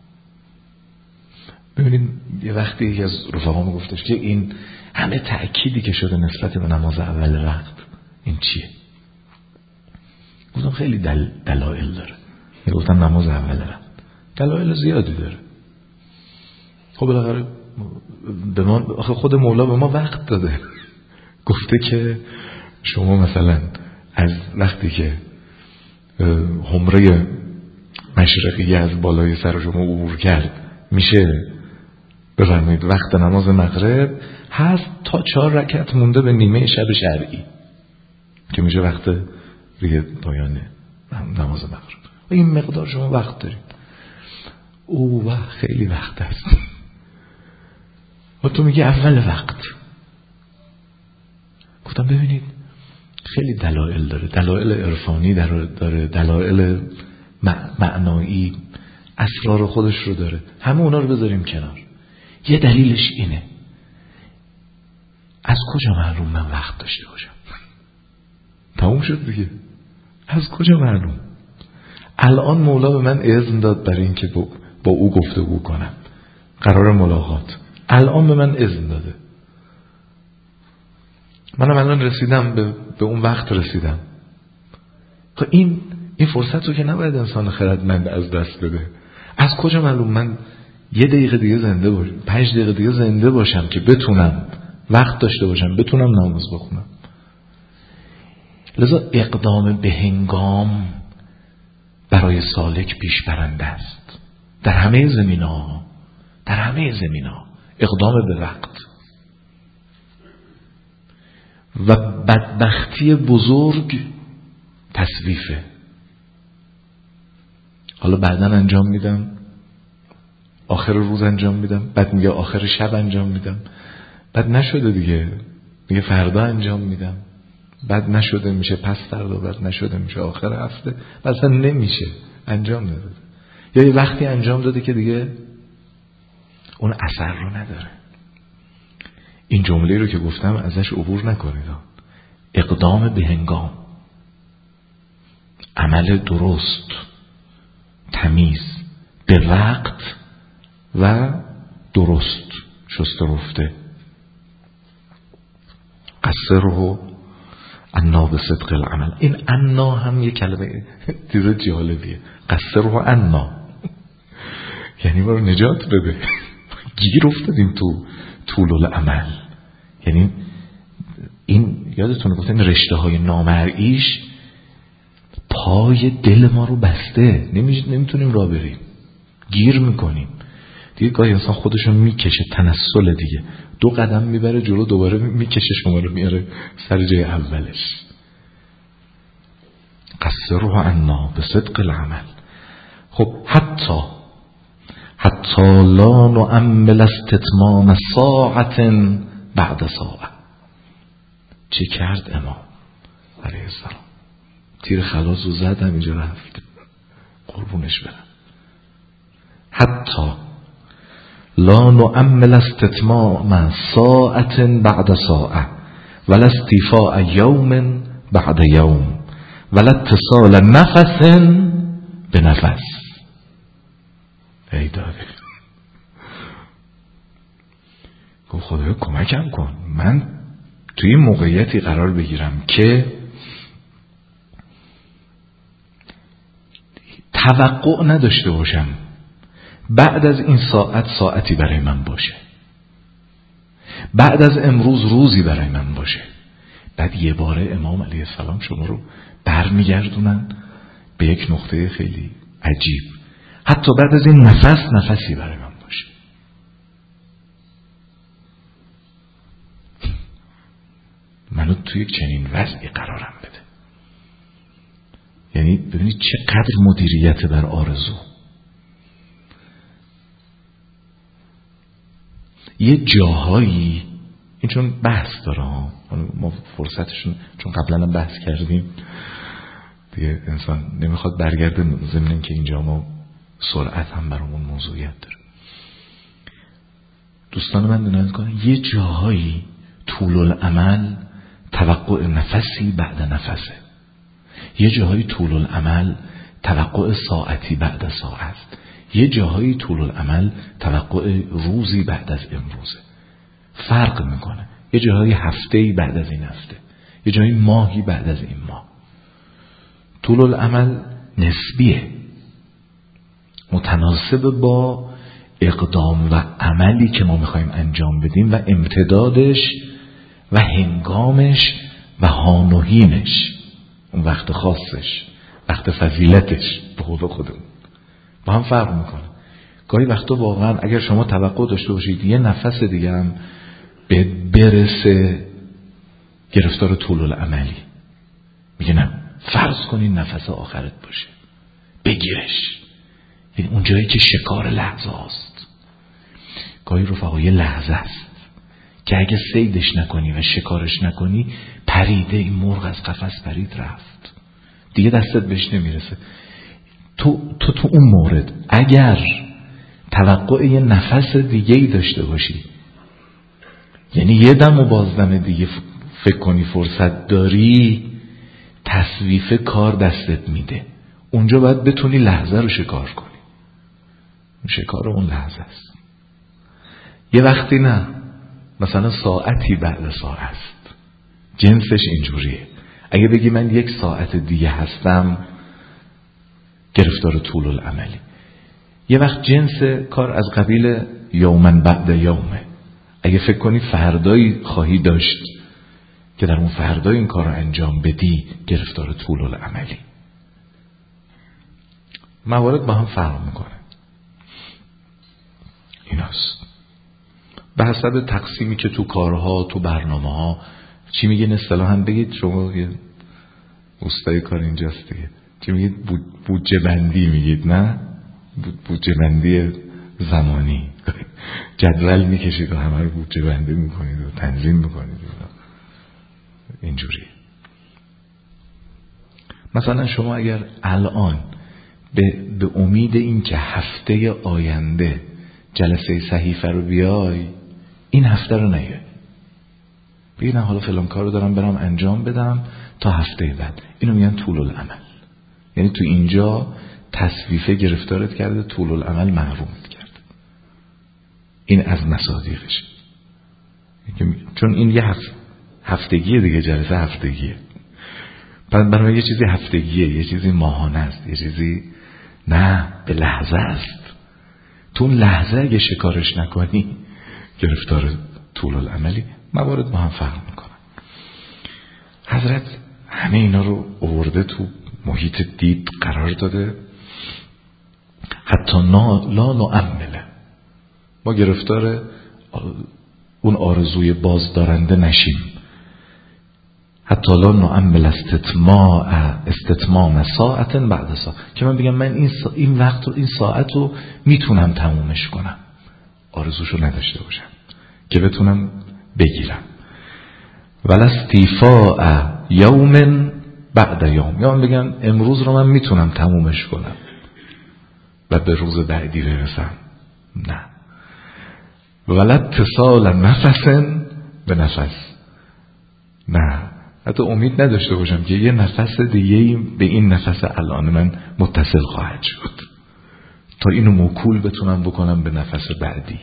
ببینید یه وقتی یکی از رفقا گفتش که این همه تأکیدی که شده نسبت به نماز اول وقت این چیه؟ گفتم خیلی دل... دلایل داره. گفتم نماز اول وقت دلایل زیادی داره. خب بالاخره به ما، آخه خود مولا به ما وقت داده، گفته که شما مثلا از وقتی که حمره مشرقی از بالای سر شما عبور کرد میشه بفرمایید وقت نماز مغرب هست تا چهار رکعت مونده به نیمه شب شرعی که میشه وقت دیگه پایان نماز مغرب. این مقدار شما وقت دارید. او وقت خیلی وقت است. و تو میگی اول وقت. گفتم ببینید خیلی دلایل داره، دلایل عرفانی داره، دلایل معنایی، اسرار خودش رو داره. همه اونا رو بذاریم کنار. یه دلیلش اینه از کجا معلوم من وقت داشته باشم؟ تموم شد دیگه. از کجا معلوم؟ الان مولا به من اذن داد برای این که با, با او گفتگو کنم، قرار ملاقات، الان به من اذن داده. منم الان رسیدم به, به اون وقت رسیدم. خب این این فرصت رو که نباید انسان خردمند از دست بده. از کجا معلوم من یه دقیقه دیگه زنده باشم، پنج دقیقه دیگه زنده باشم که بتونم وقت داشته باشم، بتونم نماز بخونم. لذا اقدام به هنگام برای سالک پیش برنده است در همه زمینه‌ها، در همه زمینه‌ها اقدام به وقت. و بدبختی بزرگ تسویفه. حالا بعداً انجام میدم، آخر روز انجام میدم، بعد میگه آخر شب انجام میدم، بعد نشده دیگه میگه فردا انجام میدم، بعد نشده میشه پس فردا، بعد نشده میشه آخر هفته، بعد اصلا نمیشه، انجام نداده. یا یه وقتی انجام داده که دیگه اون اثر رو نداره. این جمله رو که گفتم ازش عبور نکنید. اقدام به هنگام، عمل درست، تمیز، به وقت و درست، شسته رفته. قصره انا به صدق العمل. این انا هم یه کلمه دیده جالبیه. قصره انا یعنی ما رو نجات بده. گیر افتادیم تو طول العمل. یعنی این یادتونه گفتن رشته های نامرئیش پای دل ما رو بسته، نمیتونیم راه بریم، گیر میکنیم دیگه. گاهی انسان خودشو میکشه، تنسل دیگه، دو قدم میبره جلو، دوباره میکشه شما رو میاره سر جای اولش. قصره عنا به صدق العمل. خب حتی حتی لا نعمل استتمام ساعت بعد ساعت. چه کرد امام علیه السلام؟ تیر خلاص رو زد، همینجا رفت، قربونش برم. حتی لا نعمل استتمام ساعت بعد ساعت ولا استیفاء یوم بعد یوم ولا اتصال نفس به نفس. ای داده گفت خدایا کمکم کن، من توی موقعیتی قرار بگیرم که توقع نداشته باشم بعد از این ساعت ساعتی برای من باشه، بعد از امروز روزی برای من باشه. بعد یه باره امام علیه السلام شما رو برمیگردونن به یک نقطه خیلی عجیب. حتی بعد از این نفس نفسی برای من باشه. منو توی یک چنین وضعی قرارم بده. یعنی ببینید چقدر مدیریت بر آرزو. یه جاهایی این چون بحث داره ها، ما فرصتشون چون قبلا هم بحث کردیم دیگه، انسان نمیخواد برگرده، ضمن که اینجا ما سرعت هم برامون موضوعیت داره. دوستان من دونن کنه یه جاهایی طول العمل توقع نفسی بعد نفسه، یه جاهایی طول العمل توقع ساعتی بعد ساعت، یه جاهایی طول العمل توقع روزی بعد از امروزه. فرق میکنه. یه جاهایی هفته‌ای بعد از این هفته، یه جاهایی ماهی بعد از این ماه. طول العمل نسبیه، متناسب با اقدام و عملی که ما میخوایم انجام بدیم و امتدادش و هنگامش و هانوهینش، اون وقت خاصش، وقت فضیلتش به قول خودمون با هم فرق میکنه. گاهی وقتا واقعا اگر شما توقع داشته باشید یه نفس دیگه هم به برسه گرفتار طول العملی، میگه نه فرض کنین نفس آخرت باشه، بگیرش. یعنی اون جایی که شکار لحظه هاست. گاهی رفقا یه لحظه است که اگه صیدش نکنی و شکارش نکنی، پریده، این مرغ از قفس پرید رفت دیگه، دستت بهش نمیرسه. تو تو تو اون مورد اگر توقع یه نفس دیگه‌ای داشته باشی یعنی یه دم و بازدم دیگه فکر کنی فرصت داری، تصویف کار دستت میده. اونجا باید بتونی لحظه رو شکار کنی. شکار اون لحظه است. یه وقتی نه، مثلا ساعتی بعد ساعت است، جنسش اینجوریه. اگه بگی من یک ساعت دیگه هستم، گرفتار طول العملی. یه وقت جنس کار از قبیل یومن بعد یومه. اگه فکر کنی فردایی خواهی داشت که در اون فردا این کار رو انجام بدی، گرفتار طول العملی. موارد با هم فرق میکنه. ایناست به حسب تقسیمی که تو کارها، تو برنامه ها چی میگین اصطلاحاً بگید، شما یه استای کار اینجاست دیگه، چی میگید؟ بودجه بندی میگید، نه بودجه بندی زمانی. جدول میکشید و همه رو بودجه بندی میکنید و تنظیم میکنید. اینجوری مثلا شما اگر الان به, به امید این که هفته آینده جلسه صحیفه رو بیای، این هفته رو نیای، بگی نه حالا فلان کار رو دارم برام انجام بدم تا هفته بعد، اینو میگن طول العمل. یعنی تو اینجا تصویفه گرفتارت کرده، طول العمل محرومت کرده. این از مصادیقش، چون این یه هفته هفتگیه دیگه، جلسه هفتگیه. پس برای یه چیزی هفتگیه، یه چیزی ماهانه است، یه چیزی نه به لحظه است. تو اون لحظه اگه شکارش نکنی، گرفتار طول العملی. موارد با هم فرق میکنن. حضرت همه اینا رو آورده تو محیط دید قرار داده. حتی لا نعمله، ما گرفتار اون آرزوی بازدارنده نشیم. حتی لا نعمل استتماع استتمام ساعت بعد ساعت، که من بگم من این, سا... این وقت رو، این ساعت رو میتونم تمومش کنم، آرزوشو نداشته باشم که بتونم بگیرم. ولا استیفاء یوم بعد یوم، یا من بگم امروز رو من میتونم تمومش کنم و به روز بعدی برسم، نه. ولا اتصال نفس به نفس، نه حتی امید نداشته باشم که یه نفس دیگه به این نفس الان من متصل خواهد شد تا اینو موکول بتونم بکنم به نفس بعدی.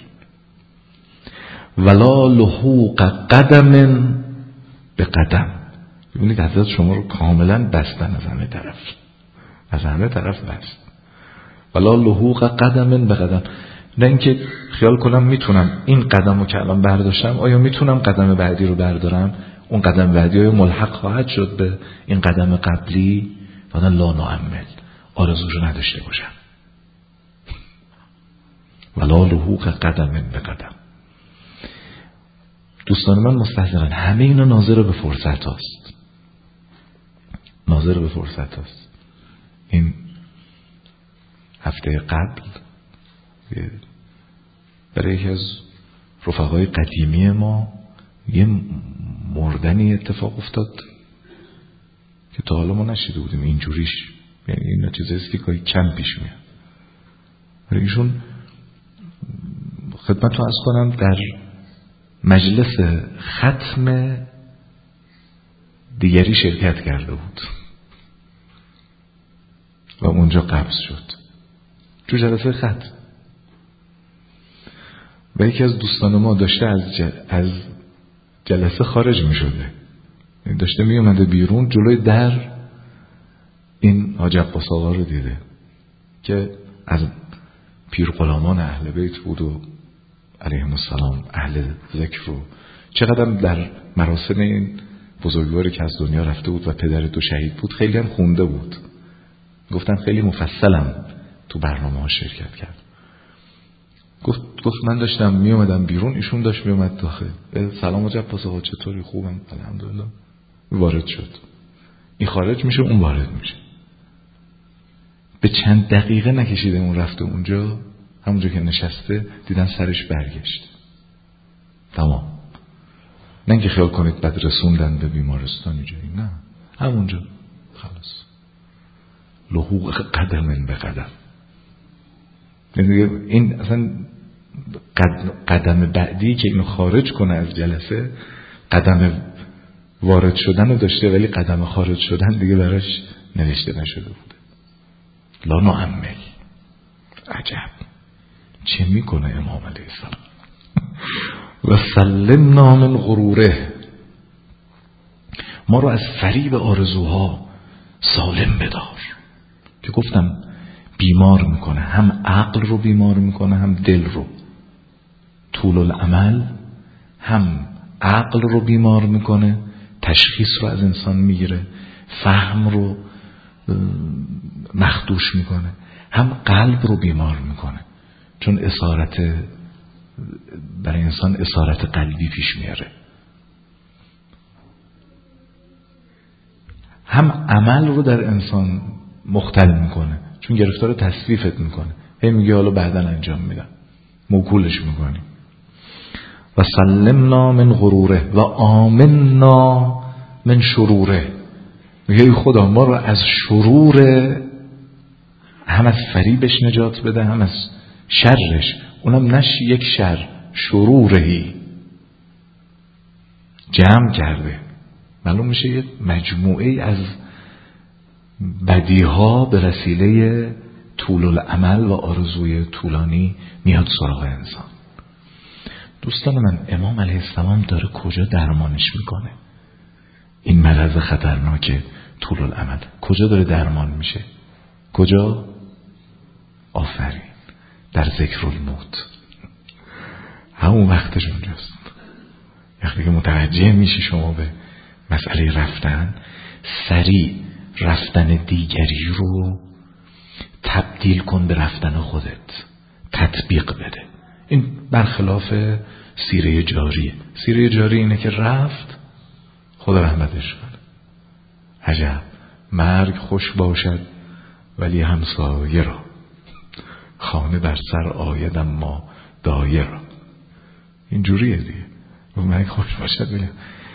ولا لحوق قدم به قدم. ببینید حضرت شما رو کاملا بستن از همه طرف، از همه طرف بست. ولا لحوق قدم به قدم، نه اینکه خیال کنم میتونم این قدم رو که الان برداشتم، آیا میتونم قدم بعدی رو بردارم، اون قدم بعدی آیا ملحق خواهد شد به این قدم قبلی. وانا لا نعمل، آرزو رو نداشته باشم. ولا لحوق قدم به قدم. دوستان من مستحضرن همه اینا ناظر به فرصت هاست، ناظر به فرصت هاست. این هفته قبل برای یکی از رفقای قدیمی ما یه مردنی اتفاق افتاد که تا حالا ما نشیده بودیم اینجوریش. یعنی این چیزایی که کم پیش میاد. ایشون خدمتتون عرض کنم در مجلس ختم دیگری شرکت کرده بود و اونجا قبض شد تو جلسه ختم. و یکی از دوستان ما داشته از, جل... از جلسه خارج می شده، داشته می اومده بیرون، جلوی در این حاج عباس آقا رو دیده که از پیر غلامان اهل بیت بود و علیهم السلام اهل ذکر رو چقدر در مراسم این بزرگواری که از دنیا رفته بود و پدر دو شهید بود خیلی هم خونده بود. گفتن خیلی مفصلم تو برنامه ها شرکت کرد. گفت گفت من داشتم می اومدم بیرون، ایشون داشت می اومد داخل. سلام حاج عباس آقا چطوری؟ خوبم الحمدلله. وارد شد. این خارج میشه، اون وارد میشه. به چند دقیقه نکشیده اون رفته اونجا، همونجا که نشسته دیدن سرش برگشت. تمام. نه اینکه خیال کنید بعد رسوندن به بیمارستان اینجوری، نه، همونجا خلاص. لحوق قدم به قدم. این اصلا قدم بعدی که اینو خارج کنه از جلسه، قدم وارد شدن رو داشته ولی قدم خارج شدن دیگه براش نوشته نشده بوده. لا نعمل. عجب چه میکنه امام علیه السلام؟ و سلمنا من غروره، ما رو از فریب آرزوها سالم بدار. که گفتم بیمار میکنه، هم عقل رو بیمار میکنه هم دل رو. طول العمل هم عقل رو بیمار میکنه، تشخیص رو از انسان میگیره، فهم رو مخدوش میکنه، هم قلب رو بیمار میکنه، چون اسارت برای انسان اسارت قلبی پیش میاره. هم عمل رو در انسان مختل میکنه، چون گرفتار تصویفت میکنه، هی میگه حالا بعداً انجام میدم، موکولش میکنی. و سلمنا من غروره و آمنا من شروره، میگه خدا ما رو از شرور، هم از فریبش نجات بده هم از شرش، اونم نش یک شر، شرورهی جمع کرده، معلوم میشه یه مجموعه از بدیها به وسیله طول العمل و آرزوی طولانی میاد سراغ انسان. دوستان من، امام علیه السلام داره کجا درمانش میکنه؟ این مرض خطرناک طول العمل کجا داره درمان میشه؟ کجا؟ آفرین، در ذکر الموت. همون وقتش اونجاست. وقتی که متوجه میشی شما به مسئله رفتن، سریع رفتن دیگری رو تبدیل کن به رفتن خودت، تطبیق بده. این برخلاف سیره جاریه. سیره جاری اینه که رفت خدا رحمتش کنه. عجب مرگ خوش باشد ولی همسایه را، خانه بر سر آید اما دایه را. این جوریه دیگه، مرگ خوش باشد ولی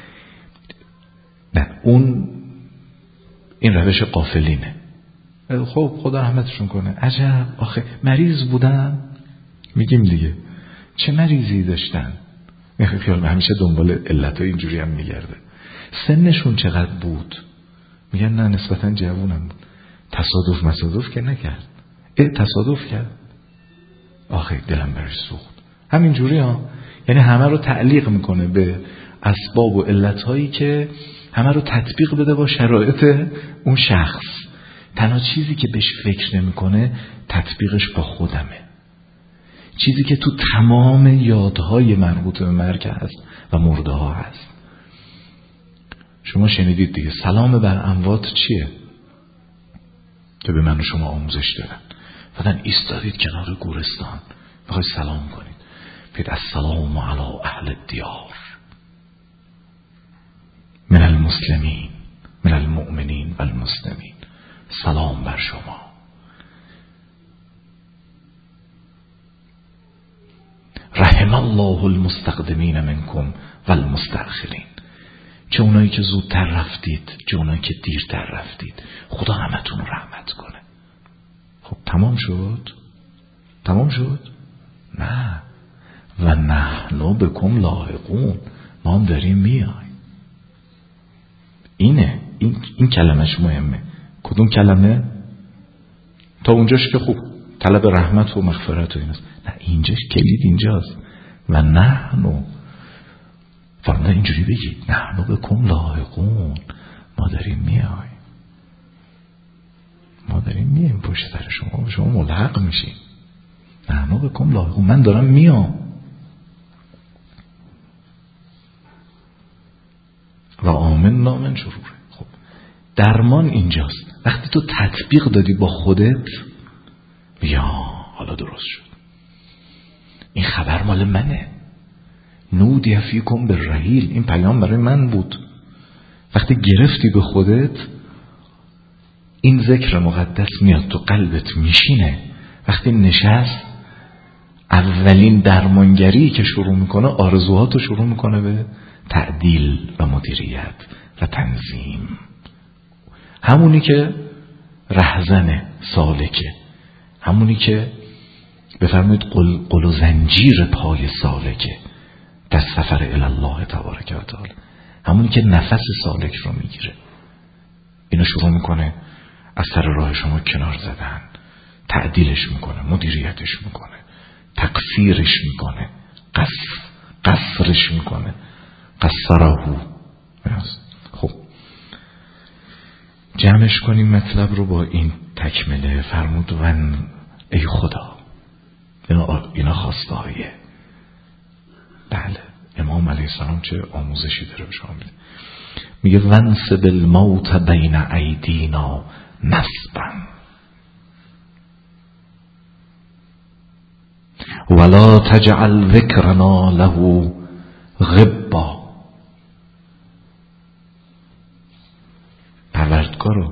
نه، اون این روش غافلینه. خب خدا رحمتشون کنه. عجب آخه مریض بودن، میگیم دیگه چه مریضی داشتن، میخوای خیال همیشه دنبال علتای اینجوری هم میگرده. سنشون چقدر بود؟ میگن نه نسبتا جوونم بود. تصادف مصادف که نکرد. اه تصادف کرد، آخه دلم برش سوخت. همینجوری ها، یعنی همه رو تعلیق میکنه به اسباب و علتهایی که همه رو تطبیق بده با شرایط اون شخص. تنها چیزی که بهش فکر نمیکنه تطبیقش با خودمه، چیزی که تو تمام یادهای مربوط به مرگ هست و مرده ها هست. شما شنیدید دیگه، سلام بر اموات چیه؟ که به من و شما آموزش دادن. بعدن ایستادید کنار گورستان میخواید سلام کنید، بگید السلام علی اهل الدیار من المسلمین من المؤمنین و المسلمین، سلام بر شما. رحم الله المستقدمین منکم و المستأخرین، چه اونایی که زودتر رفتید چه اونایی که دیرتر رفتید، خدا همتون رو رحمت کنه. خب تمام شد؟ تمام شد؟ نه. و نحن بکم لاحقون، ما هم داریم میایم. اینه این, این کلمش مهمه. کدوم کلمه؟ تا اونجاش که خوب طلب رحمت و مغفرت و ایناست، نه اینجاش کلید اینجاست. و نحن فرموده اینجوری بگید نحن بکم لاحقون، ما داریم میایم، ما داریم میایم پشت سر شما، شما ملحق میشین. نحن بکم لاحقون، من دارم میام. و آمنا من شروره. خب درمان اینجاست. وقتی تو تطبیق دادی با خودت، یا حالا درست شد، این خبر مال منه، نودی فیکم بالرحیل، این پیام برای من بود. وقتی گرفتی به خودت، این ذکر مقدس میاد تو قلبت میشینه. وقتی نشست، اولین درمانگری که شروع میکنه آرزوهاتو شروع میکنه به تعدیل و مدیریت و تنظیم. همونی که رهزنه سالکه، همونی که بفرمایید قل, قل و زنجیر پای سالکه در سفر الی الله تبارک و تعالی، همونی که نفس سالک رو میگیره. اینو شروع میکنه از سر راه شما کنار زدن، تعدیلش میکنه، مدیریتش میکنه، تقصیرش میکنه، قص قصرش میکنه، قصرهو. خب جمعش کنیم مطلب رو با این تکمله. فرمود ون ای خدا، اینا, اینا خواسته هایه. بله امام علیه السلام چه آموزشی داره به شما میده. میگه ونسب الموت بین ایدینا نسبا ولا تجعل ذکرنا له غبا. پروردگارو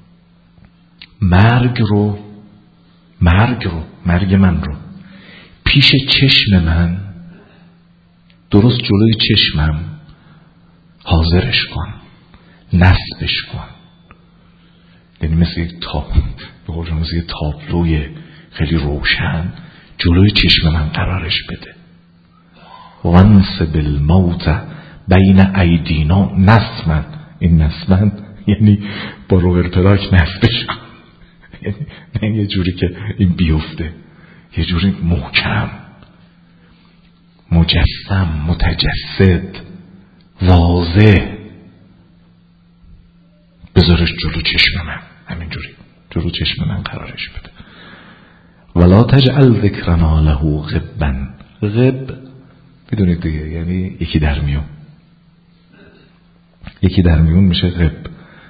مرگ رو مرگ رو مرگ من رو پیش چشم من، درست جلوی چشمم حاضرش کن، نصبش کن. یعنی مثل یک تاب به قول مثل یک تابلوی خیلی روشن جلوی چشم من قرارش بده. وانسب الموت بین ایدینا نسبا. این نسبا یعنی با روبرت راک نصبش کن، یعنی نه یه جوری که این بیفته، یه جوری محکم، مجسم، متجسد، واضح بذارش جلو چشم من، همین جوری جلو چشم من قرارش بده. ولا تجعل ذکرنا له غبا. غب بدونید دیگه یعنی یکی در میون، یکی در میون میشه غب.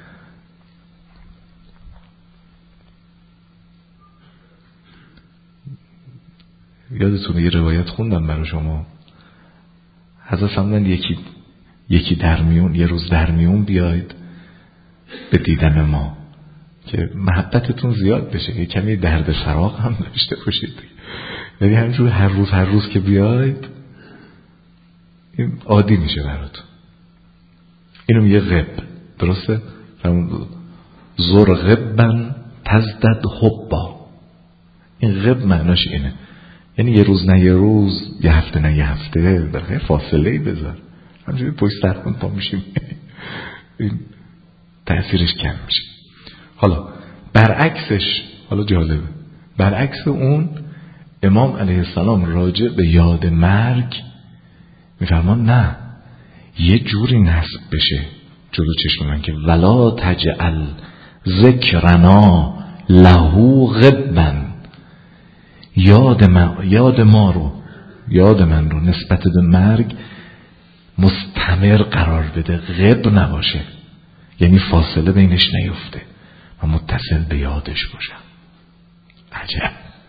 یادتونه یه روایت خوندم برای شما، حضرت فرمودن یکی یکی در میون، یه روز در میون بیاید به دیدن ما که محبتتون زیاد بشه، یه کمی درد فراق هم داشته باشید. یعنی همینجور هر روز هر روز که بیاید این عادی میشه براتون. اینو میگه غب، درسته؟ زور غبن تزدد حبا. این غب معناش اینه، یعنی یه روز نه یه روز، یه هفته نه یه هفته، در فاصله ای بذار، همینجوری پشت سرخون پا میشیم این تأثیرش کم میشه. حالا برعکسش، حالا جالبه، برعکس اون امام علیه السلام راجع به یاد مرگ میفرمان نه، یه جوری نصب بشه جلو چشم من که ولا تجعل ذکرنا له غبا. یاد ما, یاد ما رو یاد من رو نسبت به مرگ مستمر قرار بده، غب نباشه، یعنی فاصله بینش نیفته و متصل به یادش باشم. عجب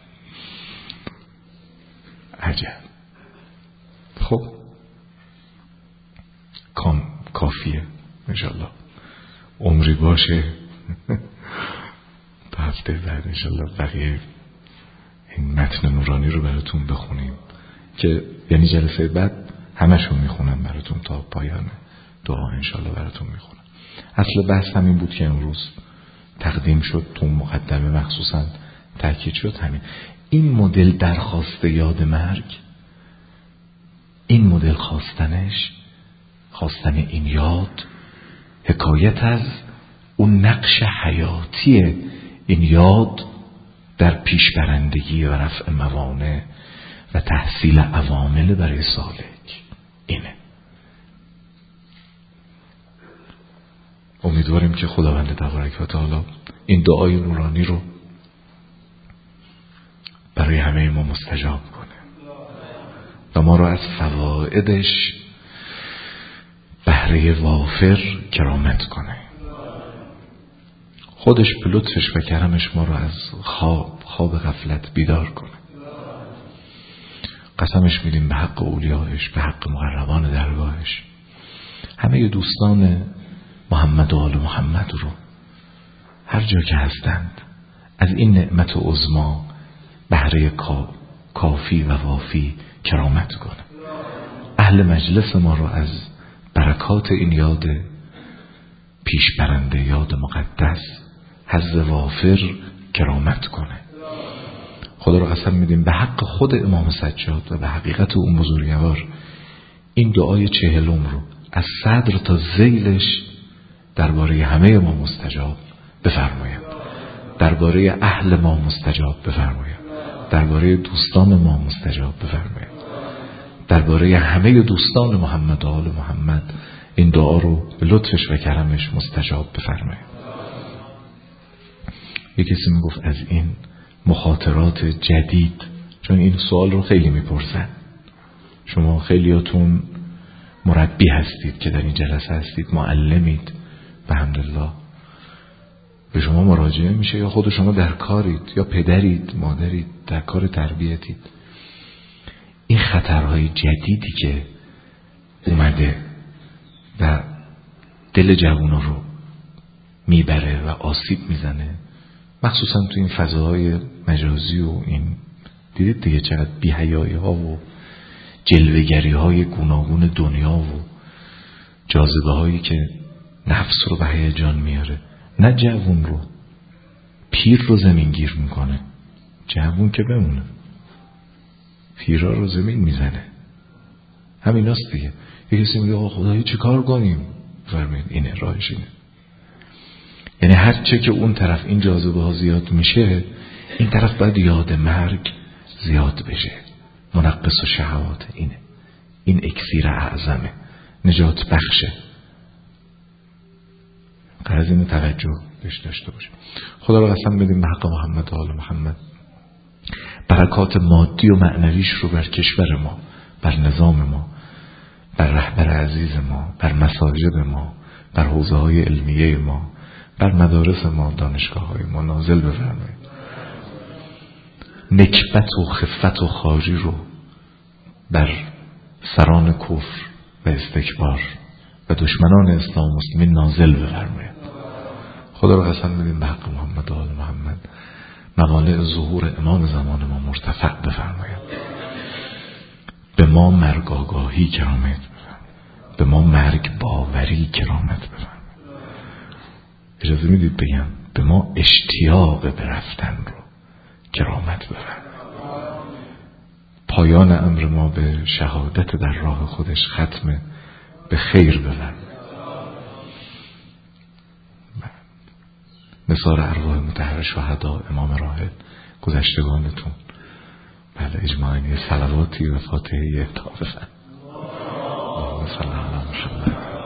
عجب. خب کام کافیه انشالله، عمری باشه تا هفته بعد انشالله بقیه این متن نورانی رو براتون بخونیم که یعنی جلسه بعد همشون میخونم براتون تا پایان دعا انشالله براتون میخونم. اصل بحث همین بود که امروز تقدیم شد، تو مقدمه مخصوصا تاکید شد همین. این مدل درخواست یاد مرگ، این مدل خواستنش، خواستن این یاد، حکایت از اون نقش حیاتی این یاد در پیشبرندگی و رفع موانع و تحصیل عوامل برای سالک. اینه. امیدواریم که خداوند تبارک و تعالی این دعای نورانی رو برای همه ما مستجاب کنه و ما رو از فوائدش بهره وافر کرامت کنه. خودش به لطفش و کرمش ما رو از خواب خواب غفلت بیدار کنه. قسمش میدیم به حق اولیاءش، به حق مقربان درگاهش، همه دوستان محمد و آل محمد رو هر جا که هستند از این نعمت عظمی بهره کافی و وافی کرامت کنه. اهل مجلس ما رو از برکات این یاد پیش برنده، یاد مقدس، حظ وافر کرامت کنه. خدا رو قسم میدیم به حق خود امام سجاد و به حقیقت اون بزرگوار این دعای چهلم رو از صدر تا ذیلش درباره همه ما مستجاب بفرمایید، درباره اهل ما مستجاب بفرمایید، درباره دوستان ما مستجاب بفرمایید، درباره همه دوستان محمد و آل محمد این دعا رو به لطفش و کرمش مستجاب بفرمایید. یک کسی میگفت از این مخاطرات جدید، چون این سوال رو خیلی میپرسن، شما خیلیاتون مربی هستید که در این جلسه هستید، معلمید، به حمدالله به شما مراجعه میشه، یا خود شما در کارید، یا پدرید، مادرید، در کار تربیتید. این خطرهای جدیدی که اومده و دل جوونا رو میبره و آسیب میزنه، مخصوصا تو این فضاهای مجازی و این دیدید دیگه چقدر بی‌حیایی ها و جلوه‌گری های گوناگون دنیا و جاذبه هایی که نفس رو به هیجان میاره، نه جوون رو، پیر رو زمین گیر میکنه. جوون که بمونه، پیرا رو زمین میزنه. همین هست دیگه. یه کسی میگه آقا خدایی چه کار کنیم؟ فرمایید اینه راهش اینه. یعنی هر چه که اون طرف این جاذبه ها زیاد میشه، این طرف باید یاد مرگ زیاد بشه. منقص و شهوات اینه، این اکسیر اعظمه، نجات بخشه. قرض اینو توجه بهش داشته باشه. خدا رو قسم بدیم به حق محمد و آل محمد برکات مادی و معنویش رو بر کشور ما، بر نظام ما، بر رهبر عزیز ما، بر مساجد ما، بر حوزه های علمیه ما، بر مدارس ما، دانشگاه های ما نازل بفرمایید. نکبت و خفت و خاری رو بر سران کفر و استکبار و دشمنان اسلام و مسلمین نازل بفرمایید. خدا رو قسم بدیم به حق محمد و آل محمد موانع ظهور امام زمان ما مرتفع بفرمایید. به ما مرگ آگاهی کرامت بفرمایید، به ما مرگ باوری کرامت بفرمایید. اجازه میدید بگم به ما اشتیاق به رفتن رو کرامت بفرمایید. پایان امر ما به شهادت در راه خودش ختم به خیر بفرمایید. نثار ارواح مطهر شهدا، امام راحل، گذشتگانتون، بله اجماعاً یه صلواتی و فاتحه اهدا بفرمایید. اللهم صل علی محمد.